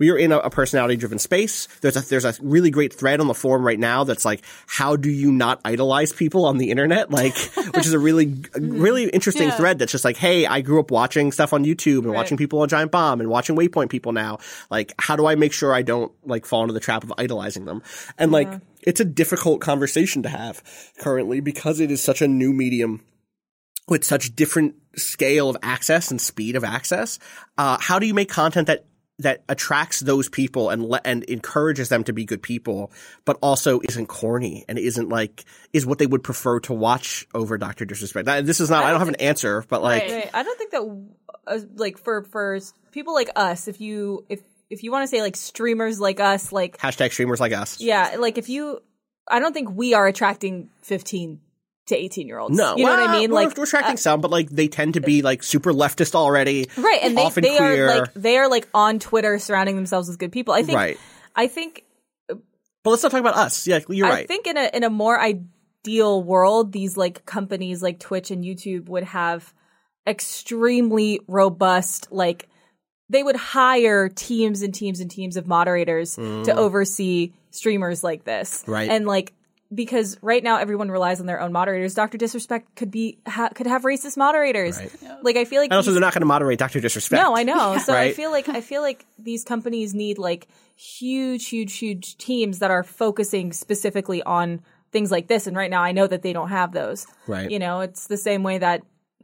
Speaker 6: space. There's a really great thread on the forum right now that's like, how do you not idolize people on the internet? Like, which is a really interesting thread that's just like, hey, I grew up watching stuff on YouTube and watching people on Giant Bomb and watching Waypoint people now. Like, how do I make sure I don't like fall into the trap of idolizing them? And like, it's a difficult conversation to have currently because it is such a new medium with such different scale of access and speed of access. How do you make content that attracts those people and encourages them to be good people, but also isn't corny and is what they would prefer to watch over Dr. Disrespect? This is not, I don't have an answer, but like,
Speaker 7: right. I don't think that like for people like us, if you want to say like streamers like us, like
Speaker 6: hashtag streamers like us.
Speaker 7: Yeah. Like I don't think we are attracting 15 to 18-year-olds.
Speaker 6: No.
Speaker 7: You know what I mean?
Speaker 6: We're attracting some, but like they tend to be like super leftist already.
Speaker 7: Right. And
Speaker 6: often
Speaker 7: they
Speaker 6: queer.
Speaker 7: they are like on Twitter surrounding themselves with good people. I think
Speaker 6: but let's not talk about us. Yeah, you're right.
Speaker 7: I think in a more ideal world, these like companies like Twitch and YouTube would have extremely robust, like they would hire teams and teams and teams of moderators to oversee streamers like this.
Speaker 6: Right.
Speaker 7: And like, because right now everyone relies on their own moderators. Dr. Disrespect could have racist moderators. Right. Like I feel like
Speaker 6: and also they're not going to moderate Dr. Disrespect.
Speaker 7: No, I know. So
Speaker 6: right?
Speaker 7: I feel like these companies need like huge teams that are focusing specifically on things like this. And right now I know that they don't have those.
Speaker 6: Right.
Speaker 7: You know, it's the same way that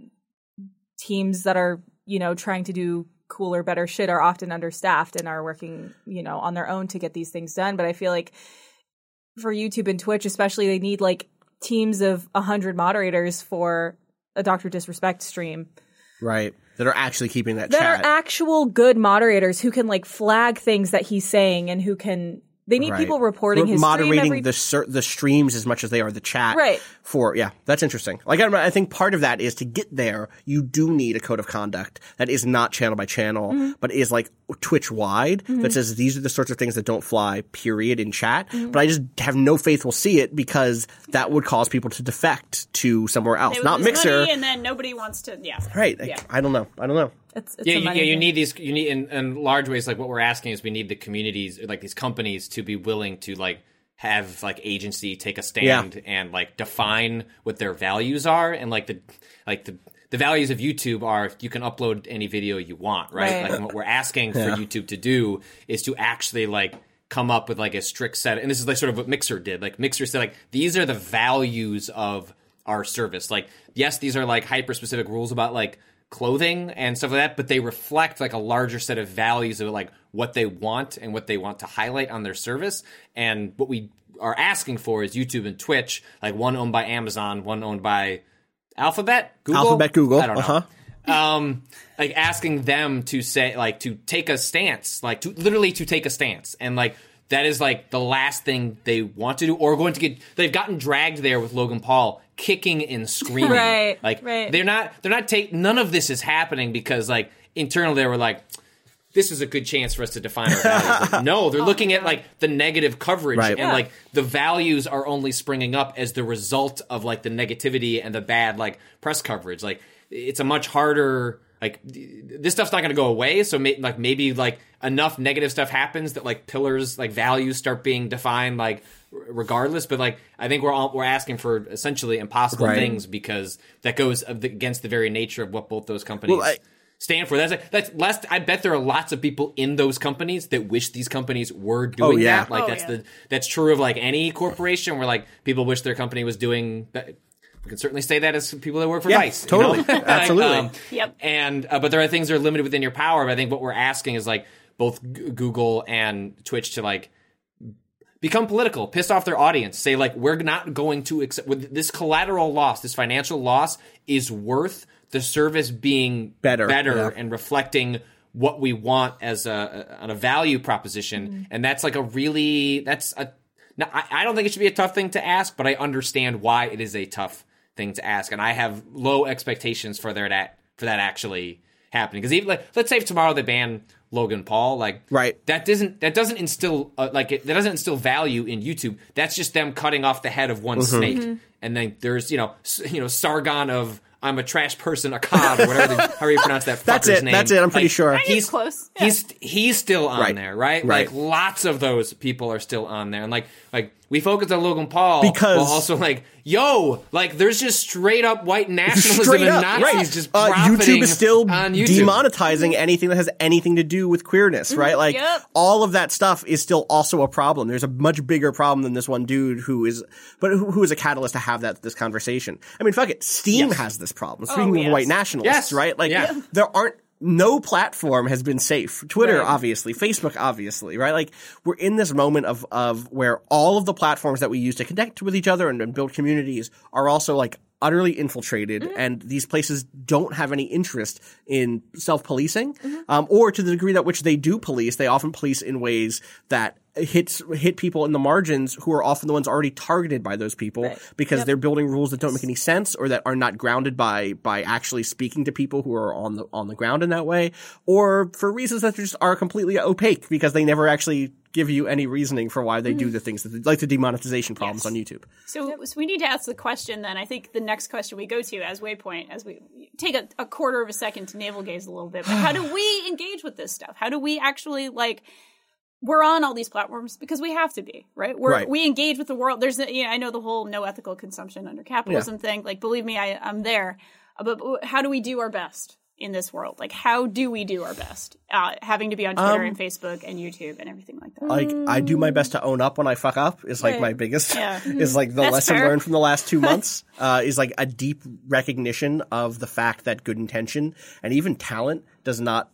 Speaker 7: teams that are, you know, trying to do cooler, better shit are often understaffed and are working, you know, on their own to get these things done. But I feel like for YouTube and Twitch especially, they need like teams of 100 moderators for a Dr. Disrespect stream.
Speaker 6: Right. That are actually keeping that
Speaker 7: chat.
Speaker 6: That
Speaker 7: are actual good moderators who can like flag things that he's saying and who can... They need people reporting his
Speaker 6: moderating the streams as much as they are the chat.
Speaker 7: Right.
Speaker 6: That's interesting. Like I think part of that is to get there, you do need a code of conduct that is not channel by channel, but is like Twitch wide that says these are the sorts of things that don't fly, period, in chat. But I just have no faith we'll see it because that would cause people to defect to somewhere else, not Mixer.
Speaker 5: And then nobody wants to. Yeah.
Speaker 6: Right. I don't know.
Speaker 7: It's
Speaker 8: you need these. You need in large ways. Like what we're asking is, we need the communities, like these companies, to be willing to like have like agency, take a stand, and like define what their values are, and the values of YouTube are you can upload any video you want, right? Like and what we're asking for YouTube to do is to actually like come up with like a strict set, and this is like sort of what Mixer did. Like Mixer said, like these are the values of our service. Like yes, these are like hyper specific rules about like clothing and stuff like that, but they reflect like a larger set of values of like what they want and what they want to highlight on their service. And what we are asking for is YouTube and Twitch, like one owned by Amazon, one owned by Google. I don't know. Like asking them to say, like, to take a stance, like to literally to take a stance. And like, that is like the last thing they want to do, or going to get, they've gotten dragged there with Logan Paul kicking and screaming. They're not none of this is happening because like internally they were like, this is a good chance for us to define our values. Like, no, they're looking at like the negative coverage and like the values are only springing up as the result of like the negativity and the bad like press coverage. Like it's a much harder, like this stuff's not going to go away. So maybe enough negative stuff happens that like pillars, like values start being defined like regardless. But like I think we're asking for essentially impossible things because that goes against the very nature of what both those companies stand for. That's less. I bet there are lots of people in those companies that wish these companies were doing that. Like that's true of like any corporation where like people wish their company was doing that. We can certainly say that as people that work for Vice.
Speaker 6: Totally. You know? Absolutely.
Speaker 5: Yep.
Speaker 8: And but there are things that are limited within your power. But I think what we're asking is like both Google and Twitch to like become political, piss off their audience, say like we're not going to accept with this collateral loss, this financial loss is worth the service being better and reflecting what we want as a value proposition. And that's like now, I don't think it should be a tough thing to ask, but I understand why it is a tough thing to ask, and I have low expectations for that actually happening. Because even let's say if tomorrow they ban Logan Paul, that doesn't instill value in YouTube. That's just them cutting off the head of one snake, and and then there's Sargon of I'm a trash person, a cob, or whatever, however you pronounce that fucker's name.
Speaker 6: That's it. I'm pretty sure.
Speaker 5: He's close. Yeah.
Speaker 8: He's still on there, right?
Speaker 6: Right.
Speaker 8: Like lots of those people are still on there, and like we focus on Logan Paul
Speaker 6: because
Speaker 8: while also there's just straight up white nationalism and Nazis just profiting
Speaker 6: YouTube is still
Speaker 8: on YouTube.
Speaker 6: demonetizing anything that has anything to do with queerness, right? Like all of that stuff is still also a problem. There's a much bigger problem than this one dude who is a catalyst to have this conversation. I mean, fuck it. Steam has this problem. Speaking of white nationalists, right? Like no platform has been safe. Twitter, obviously. Facebook, obviously, right? Like, we're in this moment of where all of the platforms that we use to connect with each other and build communities are also, like, utterly infiltrated, and these places don't have any interest in self-policing, or to the degree that which they do police, they often police in ways that hit people in the margins who are often the ones already targeted by those people because they're building rules that don't make any sense or that are not grounded by actually speaking to people who are on the ground in that way, or for reasons that just are completely opaque because they never actually give you any reasoning for why they do the things that they, like the demonetization problems on YouTube.
Speaker 5: So we need to ask the question then. I think the next question we go to as Waypoint, as we take a quarter of a second to navel gaze a little bit, but how do we engage with this stuff? How do we actually we're on all these platforms because we have to be, right? We engage with the world. There's I know the whole no ethical consumption under capitalism thing. Like, believe me, I'm there. But how do we do our best in this world? Like, how do we do our best? Having to be on Twitter and Facebook and YouTube and everything like that.
Speaker 6: Like, I do my best to own up when I fuck up is like my biggest, is like the
Speaker 5: That's
Speaker 6: lesson
Speaker 5: fair.
Speaker 6: learned from the last 2 months, is like a deep recognition of the fact that good intention and even talent does not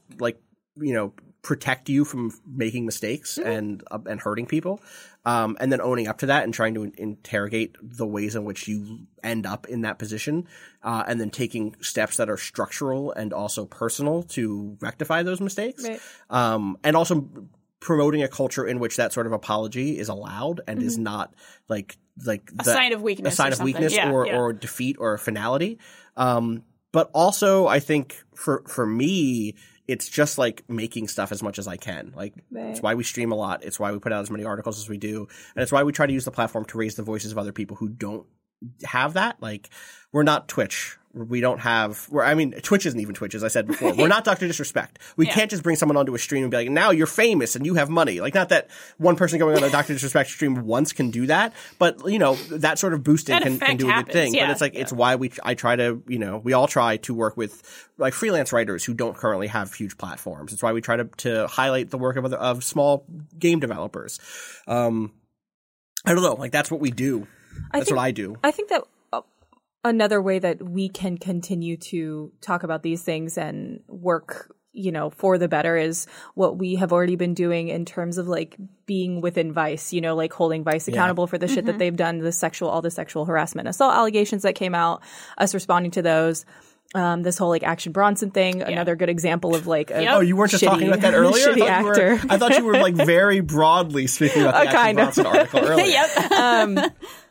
Speaker 6: protect you from making mistakes and hurting people. And then owning up to that and trying to interrogate the ways in which you end up in that position, and then taking steps that are structural and also personal to rectify those mistakes. Right. And also promoting a culture in which that sort of apology is allowed and is not like
Speaker 5: a sign of weakness,
Speaker 6: or defeat or finality. But also I think for me, it's just like making stuff as much as I can. Like, it's why we stream a lot. It's why we put out as many articles as we do. And it's why we try to use the platform to raise the voices of other people who don't have that. Like, we're not Twitch. We don't have Twitch isn't even Twitch, as I said before. We're not Dr. Disrespect. We can't just bring someone onto a stream and be like, now you're famous and you have money. Like, not that one person going on a Dr. Disrespect stream once can do that, but that sort of boosting can do a good thing.
Speaker 5: Yeah.
Speaker 6: But it's like, it's why I try to, we all try to work with like freelance writers who don't currently have huge platforms. It's why we try to highlight the work of small game developers. I don't know. Like, that's what we do. That's what I do.
Speaker 7: I think that another way that we can continue to talk about these things and work, for the better is what we have already been doing in terms of like being within Vice, like holding Vice accountable for the shit that they've done, all the sexual harassment, assault allegations that came out, us responding to those. This whole like Action Bronson thing, another good example of like
Speaker 6: oh, you weren't just talking about that earlier?
Speaker 7: Shitty actor.
Speaker 6: I thought you were like very broadly speaking about the Action Bronson article earlier.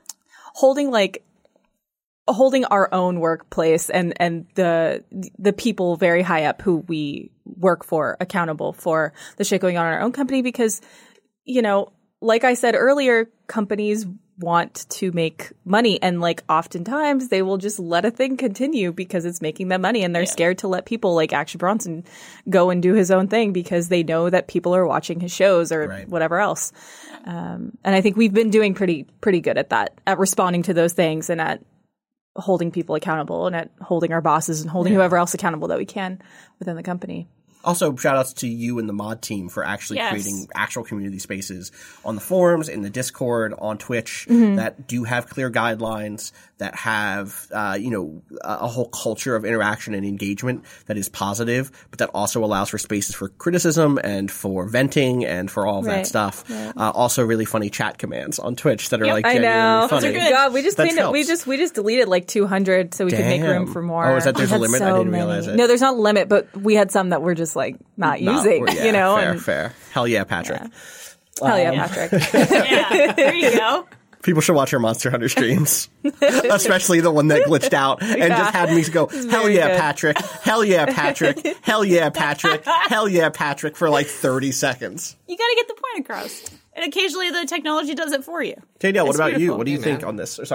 Speaker 7: Holding our own workplace and the people very high up who we work for accountable for the shit going on in our own company, because like I said earlier, companies want to make money, and like oftentimes they will just let a thing continue because it's making them money, and they're scared to let people like Action Bronson go and do his own thing because they know that people are watching his shows or whatever else. And I think we've been doing pretty good at that, at responding to those things and at holding people accountable and at holding our bosses and holding whoever else accountable that we can within the company.
Speaker 6: Also, shout outs to you and the mod team for actually creating actual community spaces on the forums, in the Discord, on Twitch, that do have clear guidelines, that have, a whole culture of interaction and engagement that is positive, but that also allows for spaces for criticism and for venting and for all of that stuff. Right. Also really funny chat commands on Twitch that are like genuinely funny.
Speaker 5: Those are good.
Speaker 7: God, we just cleaned up. We just deleted like 200 so we could make room for more.
Speaker 6: Oh, is that there's a limit? I didn't realize it.
Speaker 7: No, there's not a limit, but we had some that were just like not using,
Speaker 6: Fair. Hell yeah, Patrick.
Speaker 7: Hell yeah, Patrick.
Speaker 5: There you go.
Speaker 6: People should watch your Monster Hunter streams, especially the one that glitched out and just had me go, hell yeah, Patrick, hell yeah, Patrick, hell yeah, Patrick, hell yeah, Patrick for like 30 seconds.
Speaker 5: You got to get the point across. And occasionally the technology does it for you.
Speaker 6: Danielle, what about you? What do you think on this? Sorry.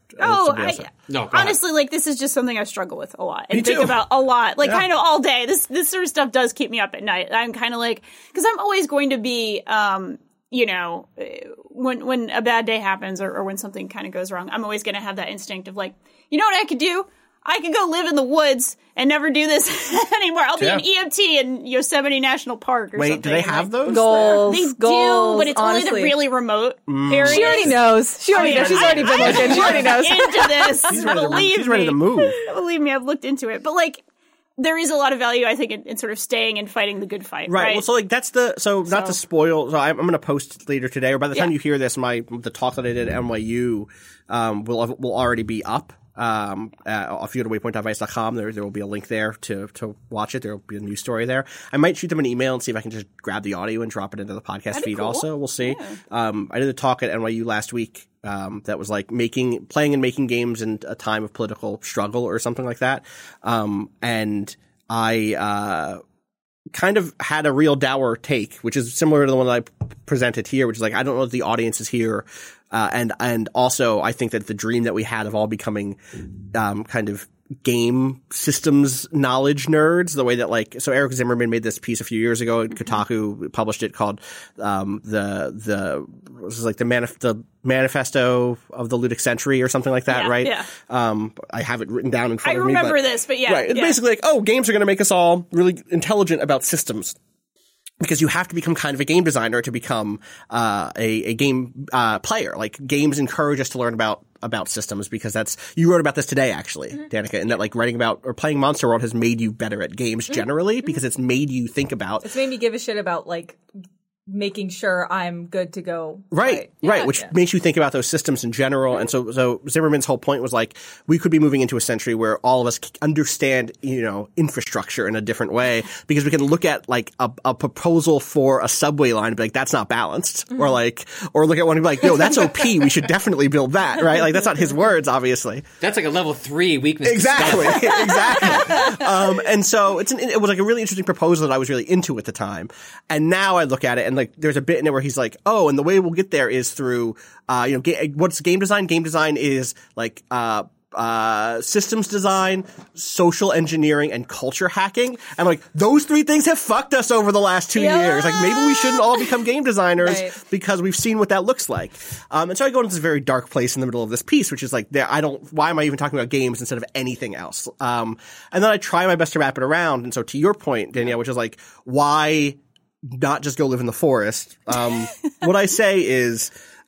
Speaker 8: No, go
Speaker 5: honestly, like, this is just something I struggle with a lot and
Speaker 6: Me
Speaker 5: think
Speaker 6: too.
Speaker 5: about a lot, like,
Speaker 6: Yeah.
Speaker 5: kind of all day. This sort of stuff does keep me up at night. I'm kind of like, because I'm always going to be, you know, when a bad day happens or when something kind of goes wrong, I'm always going to have that instinct of like, you know what I could do? I could go live in the woods and never do this anymore. I'll be an EMT in Yosemite National Park or something.
Speaker 6: Wait, do they have those?
Speaker 7: Goals.
Speaker 5: They
Speaker 7: goals,
Speaker 5: do, but it's
Speaker 7: honestly.
Speaker 5: only the really remote areas.
Speaker 7: She already knows. She already knows. She's already been looking. She already knows.
Speaker 5: Into this.
Speaker 6: She's
Speaker 5: Believe
Speaker 6: ready
Speaker 5: me.
Speaker 6: to move.
Speaker 5: Believe me, I've looked into it. But like, there is a lot of value, I think, in sort of staying and fighting the good fight. Right.
Speaker 6: Well, so like that's not to spoil. So I'm going to post later today, or by the time you hear this, the talk that I did at NYU will already be up. If you go to waypoint.vice.com, there will be a link there to watch it. There will be a news story there. I might shoot them an email and see if I can just grab the audio and drop it into the podcast feed.
Speaker 5: Cool.
Speaker 6: Also, we'll see. I did a talk at NYU last week. That was like playing and making games in a time of political struggle or something like that. And I, kind of had a real dour take, which is similar to the one that I presented here, which is like, I don't know if the audience is here. And also I think that the dream that we had of all becoming, kind of game systems knowledge nerds, the way that like, so Eric Zimmerman made this piece a few years ago, and Kotaku published it called, the Manifesto of the Ludic Century or something like that, right?
Speaker 5: Yeah.
Speaker 6: I have it written down in front of me.
Speaker 5: I remember this, but yeah.
Speaker 6: Right. It's
Speaker 5: yeah.
Speaker 6: basically like, oh, games are going to make us all really intelligent about systems. Because you have to become kind of a game designer to become a game player. Like, games encourage us to learn about systems, because you wrote about this today, actually, Danica, and that like writing about or playing Monster World has made you better at games generally, because it's made you think about.
Speaker 7: It's made me give a shit about like making sure I'm good to go.
Speaker 6: Right, which makes you think about those systems in general. And so Zimmerman's whole point was like, we could be moving into a century where all of us understand, infrastructure in a different way, because we can look at like a proposal for a subway line and be like, that's not balanced. Or look at one and be like, yo, that's OP. We should definitely build that, right? Like, that's not his words, obviously.
Speaker 8: That's like a level 3 weakness.
Speaker 6: Exactly. And so it was like a really interesting proposal that I was really into at the time. And now I look at it and like, there's a bit in it where he's like, oh, and the way we'll get there is through, what's game design? Game design is like, systems design, social engineering, and culture hacking. And like, those 3 things have fucked us over the last 2 years. Like, maybe we shouldn't all become game designers because we've seen what that looks like. And so I go into this very dark place in the middle of this piece, which is like, why am I even talking about games instead of anything else? And then I try my best to wrap it around. And so to your point, Danielle, which is like, why not just go live in the forest? What I say is,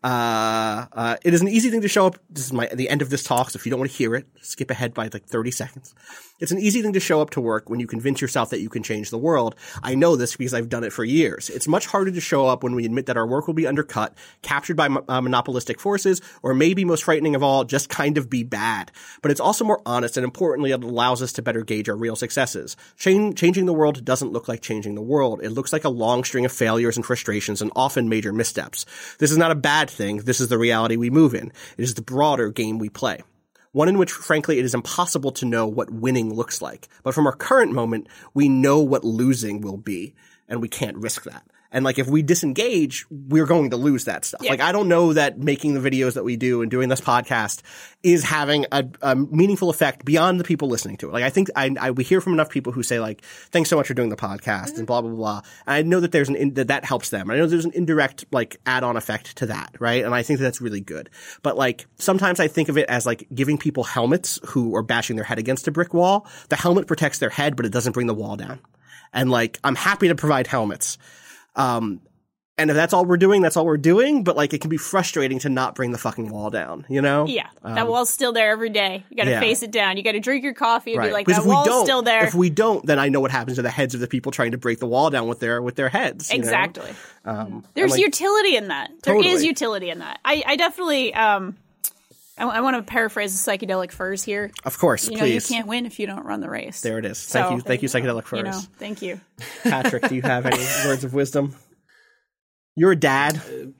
Speaker 6: it is an easy thing to show up. This is the end of this talk, so if you don't want to hear it, skip ahead by like 30 seconds. It's an easy thing to show up to work when you convince yourself that you can change the world. I know this because I've done it for years. It's much harder to show up when we admit that our work will be undercut, captured by monopolistic forces, or maybe most frightening of all, just kind of be bad. But it's also more honest, and importantly, it allows us to better gauge our real successes. Changing the world doesn't look like changing the world. It looks like a long string of failures and frustrations, and often major missteps. This is not a bad thing. This is the reality we move in. It is the broader game we play. One in which, frankly, it is impossible to know what winning looks like. But from our current moment, we know what losing will be, and we can't risk that. And like, if we disengage, we're going to lose that stuff. Yeah. Like, I don't know that making the videos that we do and doing this podcast is having a meaningful effect beyond the people listening to it. Like, I think we hear from enough people who say like, thanks so much for doing the podcast and blah, blah, blah. And I know that there's that helps them. I know there's an indirect like add-on effect to that, right? And I think that's really good. But like, sometimes I think of it as like giving people helmets who are bashing their head against a brick wall. The helmet protects their head, but it doesn't bring the wall down. And like, I'm happy to provide helmets. And if that's all we're doing, that's all we're doing. But like, it can be frustrating to not bring the fucking wall down, you know?
Speaker 5: Yeah. That wall's still there every day. You gotta face it down. You gotta drink your coffee and be like,
Speaker 6: because
Speaker 5: that wall's still there.
Speaker 6: If we don't, then I know what happens to the heads of the people trying to break the wall down with their heads.
Speaker 5: Exactly.
Speaker 6: You know?
Speaker 5: There's
Speaker 6: like,
Speaker 5: utility in that.
Speaker 6: Totally.
Speaker 5: There is utility in that. I definitely, I want to paraphrase the Psychedelic Furs here.
Speaker 6: Of course,
Speaker 5: please.
Speaker 6: please.
Speaker 5: You can't win if you don't run the race.
Speaker 6: There it is. Thank you, Psychedelic Furs.
Speaker 5: Thank you.
Speaker 6: Patrick, do you have any words of wisdom? You're a dad.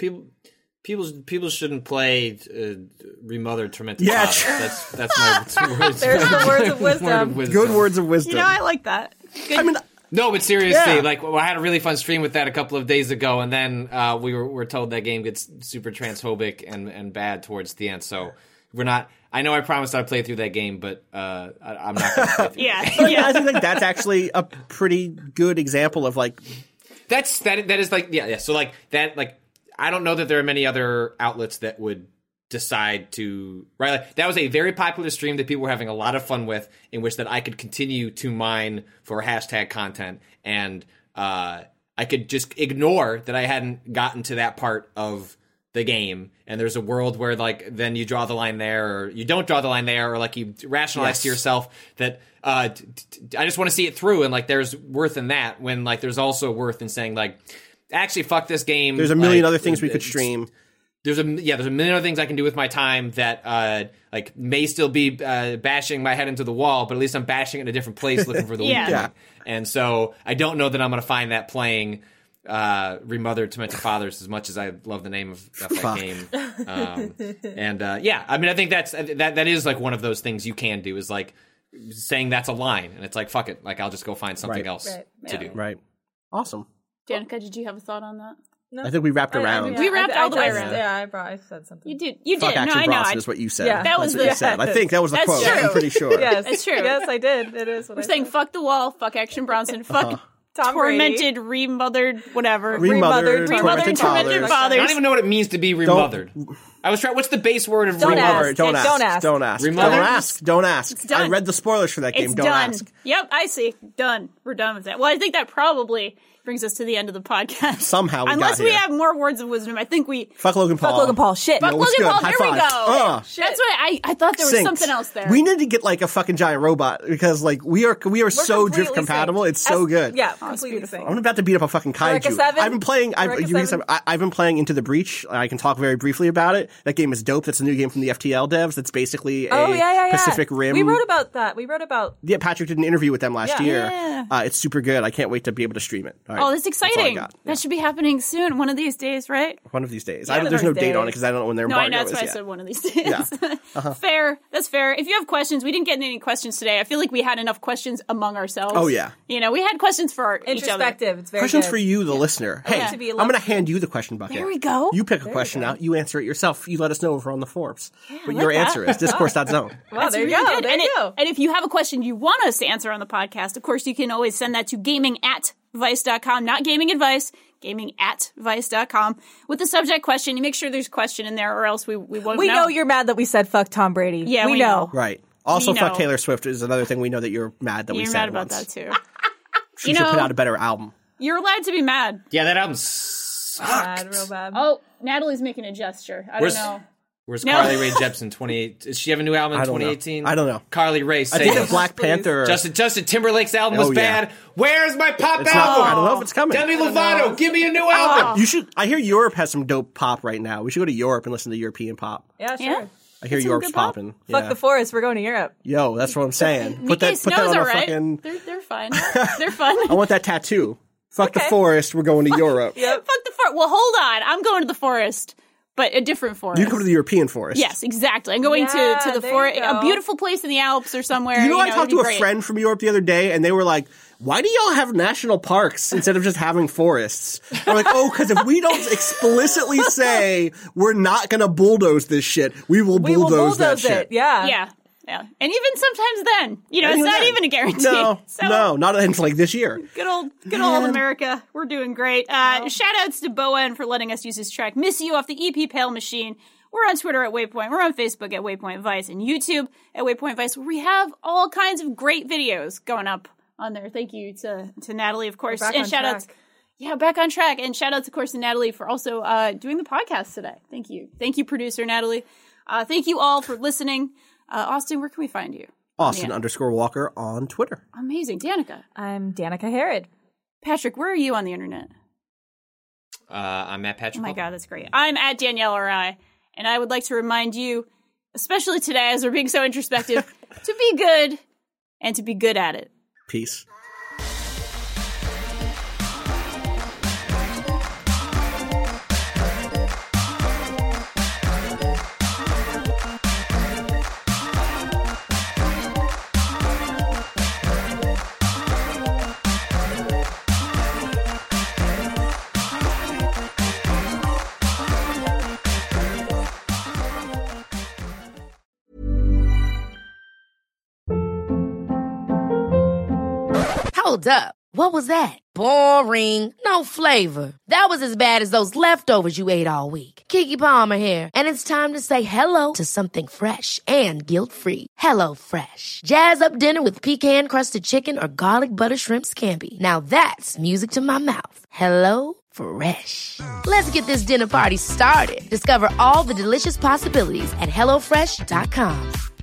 Speaker 8: People shouldn't play Remothered Tormented
Speaker 6: Yeah,
Speaker 8: Child. That's my 2 words.
Speaker 7: There's the words of wisdom.
Speaker 6: Good words of wisdom.
Speaker 5: You know, I like that. Good.
Speaker 6: I mean,
Speaker 8: no, but seriously,
Speaker 6: Yeah.
Speaker 8: like, I had a really fun stream with that a couple of days ago, and then we were told that game gets super transphobic and bad towards the end. So we're not. I know I promised I'd play through that game, but I'm not going to play through.
Speaker 5: Yeah,
Speaker 6: I think like that's actually a pretty good example of like
Speaker 8: that is like yeah. So like that like I don't know that there are many other outlets that would decide to like that was a very popular stream that people were having a lot of fun with, in which that I could continue to mine for hashtag content, and I could just ignore that I hadn't gotten to that part of the game, and there's a world where like then you draw the line there, or you don't draw the line there, or like you rationalize to yourself that I just want to see it through, and like there's worth in that, when like there's also worth in saying like actually fuck this game.
Speaker 6: There's a million other things we could stream.
Speaker 8: There's a million other things I can do with my time that like may still be bashing my head into the wall, but at least I'm bashing it in a different place looking for the weak point. And so I don't know that I'm going to find that playing Remothered Tormented Fathers as much as I love the name of that game. I mean, I think that is like one of those things you can do, is like saying that's a line, and it's like fuck it, like I'll just go find something else to do.
Speaker 6: Right. Awesome.
Speaker 5: Danica, did you have a thought on that?
Speaker 7: No.
Speaker 6: I think we wrapped around.
Speaker 5: We wrapped all the way around.
Speaker 7: Yeah, I said something.
Speaker 5: You did. You
Speaker 6: Fuck
Speaker 5: did.
Speaker 6: Action
Speaker 5: No, I know.
Speaker 6: Bronson is what you said.
Speaker 7: Yeah.
Speaker 5: That was
Speaker 6: That's what you said. I think that was the
Speaker 5: That's
Speaker 6: quote.
Speaker 5: true.
Speaker 6: I'm pretty sure.
Speaker 7: Yes,
Speaker 5: That's true.
Speaker 7: Yes, I did. It is what
Speaker 5: We're
Speaker 7: I
Speaker 5: saying
Speaker 7: said.
Speaker 5: fuck the wall, fuck Action Bronson, fuck
Speaker 7: Tom Brady.
Speaker 5: tormented, remothered, whatever.
Speaker 6: Remothered,
Speaker 5: tormented
Speaker 6: fathers.
Speaker 5: fathers.
Speaker 8: I don't even know what it means to be remothered. I was trying. What's the base word of
Speaker 7: Don't
Speaker 8: remothered?
Speaker 7: ask.
Speaker 6: Don't ask.
Speaker 7: Don't ask.
Speaker 6: Don't ask.
Speaker 8: Remothered?
Speaker 6: Don't ask. Don't ask.
Speaker 5: done.
Speaker 6: I read the spoilers for that game.
Speaker 5: It's
Speaker 6: Don't
Speaker 5: done.
Speaker 6: ask.
Speaker 5: Yep, I see. Done. We're done with that. Well, I think that probably brings us to the end of the podcast.
Speaker 6: Somehow we
Speaker 5: Unless
Speaker 6: got
Speaker 5: we
Speaker 6: here.
Speaker 5: have more words of wisdom, I think we...
Speaker 6: Fuck Logan Paul.
Speaker 7: Fuck Logan Paul. Shit.
Speaker 5: Fuck
Speaker 6: what's
Speaker 5: Logan
Speaker 6: good?
Speaker 5: Paul.
Speaker 6: High
Speaker 5: There we
Speaker 6: five.
Speaker 5: go. That's why I thought there was
Speaker 6: Synced.
Speaker 5: something else there.
Speaker 6: We need to get like a fucking giant robot, because like we are so drift
Speaker 7: completely
Speaker 6: compatible.
Speaker 7: synced.
Speaker 6: It's so good.
Speaker 7: Yeah, completely the same.
Speaker 6: I'm about to beat up a fucking kaiju.
Speaker 7: Eureka 7?
Speaker 6: I've been playing.
Speaker 7: Eureka 7?
Speaker 6: I've been playing Into the Breach. I can talk very briefly about it. That game is dope. That's a new game from the FTL devs. That's basically a Pacific Rim.
Speaker 7: We wrote about that.
Speaker 6: Yeah, Patrick did an interview with them last year.
Speaker 5: Yeah.
Speaker 6: It's super good. I can't wait to be able to stream it. All right.
Speaker 5: Oh, that's
Speaker 6: all I
Speaker 5: exciting.
Speaker 6: got.
Speaker 5: That should be happening soon, one of these days, right?
Speaker 6: One of these days.
Speaker 7: Yeah,
Speaker 6: There's no
Speaker 7: those
Speaker 6: date on it
Speaker 7: days.
Speaker 6: because I don't know when their
Speaker 5: No, I
Speaker 6: embargo
Speaker 5: know. That's
Speaker 6: is
Speaker 5: why I
Speaker 6: yet.
Speaker 5: said one of these days. Fair. That's fair. If you have questions, we didn't get any questions today. I feel like we had enough questions among ourselves.
Speaker 6: Oh, yeah.
Speaker 5: You know, we had questions for each other.
Speaker 7: Introspective. It's very
Speaker 6: Questions
Speaker 7: good.
Speaker 6: for you, the listener. Hey,
Speaker 7: Yeah. To be
Speaker 6: I'm going to
Speaker 7: lovely.
Speaker 6: hand you the question bucket.
Speaker 5: There we go.
Speaker 6: You pick a question out. You answer it yourself. You let us know over on the forums what
Speaker 5: like
Speaker 6: your
Speaker 5: that.
Speaker 6: answer is. Discourse.zone.
Speaker 7: Wow,
Speaker 5: That's
Speaker 7: there you
Speaker 5: really
Speaker 7: go.
Speaker 5: good.
Speaker 7: There
Speaker 5: and
Speaker 7: you go.
Speaker 5: And if you have a question you want us to answer on the podcast, of course, you can always send that to gaming@vice.com. Not gaming advice, gaming@vice.com. With the subject question, you make sure there's a question in there, or else we won't
Speaker 7: We
Speaker 5: know.
Speaker 7: know you're mad that we said fuck Tom Brady.
Speaker 5: Yeah, we
Speaker 7: know.
Speaker 6: Right. Also,
Speaker 5: We
Speaker 6: fuck
Speaker 5: know.
Speaker 6: Taylor Swift is another thing we know that you're mad that we
Speaker 5: You're
Speaker 6: said
Speaker 5: mad about
Speaker 6: once.
Speaker 5: that, too.
Speaker 6: She
Speaker 5: You
Speaker 6: should put
Speaker 5: know-
Speaker 6: out a better album.
Speaker 5: You're allowed to be mad.
Speaker 8: Yeah, that album sucked.
Speaker 7: Bad, real bad.
Speaker 5: Oh, Natalie's making a gesture. I don't know.
Speaker 8: Where's
Speaker 5: No.
Speaker 8: Carly Rae Jepsen? 28. Does she have a new album in
Speaker 6: I don't know.
Speaker 8: 2018?
Speaker 6: I don't know.
Speaker 8: Carly Rae,
Speaker 6: I
Speaker 8: say
Speaker 6: think
Speaker 8: it.
Speaker 6: that Black Panther.
Speaker 8: Justin Timberlake's album was
Speaker 6: Oh, yeah.
Speaker 8: bad. Where's my pop
Speaker 6: It's
Speaker 8: album?
Speaker 6: not, I don't know if it's coming.
Speaker 8: Demi Lovato, give me a new album.
Speaker 6: You should. I hear Europe has some dope pop right now. We should go to Europe and listen to European pop.
Speaker 7: Yeah, sure.
Speaker 5: Yeah.
Speaker 6: I hear
Speaker 5: Some
Speaker 6: Europe's
Speaker 5: good pop.
Speaker 6: popping.
Speaker 7: Fuck
Speaker 6: Yeah.
Speaker 7: the forest. We're going to Europe.
Speaker 6: Yo, that's what I'm saying. Put
Speaker 5: Nikkei
Speaker 6: that
Speaker 5: Snow's
Speaker 6: on a
Speaker 5: all right.
Speaker 6: fucking.
Speaker 5: They're fine. They're fun.
Speaker 6: I want that tattoo. Fuck the
Speaker 7: Okay.
Speaker 6: forest. We're going to Europe.
Speaker 5: Fuck the forest. Well, hold on. I'm going to the forest, but a different forest.
Speaker 6: You come to the European forest.
Speaker 5: Yes, exactly. I'm going
Speaker 7: Yeah,
Speaker 5: to the
Speaker 7: there
Speaker 5: forest,
Speaker 7: you
Speaker 5: a
Speaker 7: go.
Speaker 5: beautiful place in the Alps or somewhere.
Speaker 6: You know, I
Speaker 5: it'd
Speaker 6: talked
Speaker 5: be
Speaker 6: to a
Speaker 5: great.
Speaker 6: friend from Europe the other day, and they were like, "Why do y'all have national parks instead of just having forests?" I'm like, "Oh, because if we don't explicitly say we're not going to bulldoze this shit, we will
Speaker 7: We will
Speaker 6: bulldoze that
Speaker 7: bulldoze
Speaker 6: shit."
Speaker 7: it. Yeah.
Speaker 5: Yeah. Yeah. And even sometimes then, you know,
Speaker 6: And
Speaker 5: it's not
Speaker 6: then-
Speaker 5: even a guarantee.
Speaker 6: No,
Speaker 5: So,
Speaker 6: no, not until like this year.
Speaker 5: Good old America. We're doing great. Shout outs to Bowen for letting us use his track Miss You off the EP Pale Machine. We're on Twitter at Waypoint. We're on Facebook at Waypoint Vice and YouTube at Waypoint Vice, where we have all kinds of great videos going up on there. Thank you to Natalie, of course.
Speaker 7: We're back
Speaker 5: And
Speaker 7: on
Speaker 5: shout outs.
Speaker 7: track.
Speaker 5: Yeah, back on track. And shout outs, of course, to Natalie for also doing the podcast today. Thank you. Thank you, producer Natalie. Thank you all for listening. Austin, where can we find you?
Speaker 6: Austin_Walker on Twitter.
Speaker 5: Amazing. Danica.
Speaker 7: I'm Danica Herod.
Speaker 5: Patrick, where are you on the internet?
Speaker 8: I'm Matt Patrick.
Speaker 5: Oh my God, that's great. I'm at Danielle R.I., and I would like to remind you, especially today as we're being so introspective, to be good and to be good at it.
Speaker 6: Peace.
Speaker 9: Hold up. What was that? Boring. No flavor. That was as bad as those leftovers you ate all week. Keke Palmer here, and it's time to say hello to something fresh and guilt-free. Hello Fresh. Jazz up dinner with pecan-crusted chicken or garlic butter shrimp scampi. Now that's music to my mouth. Hello Fresh. Let's get this dinner party started. Discover all the delicious possibilities at HelloFresh.com.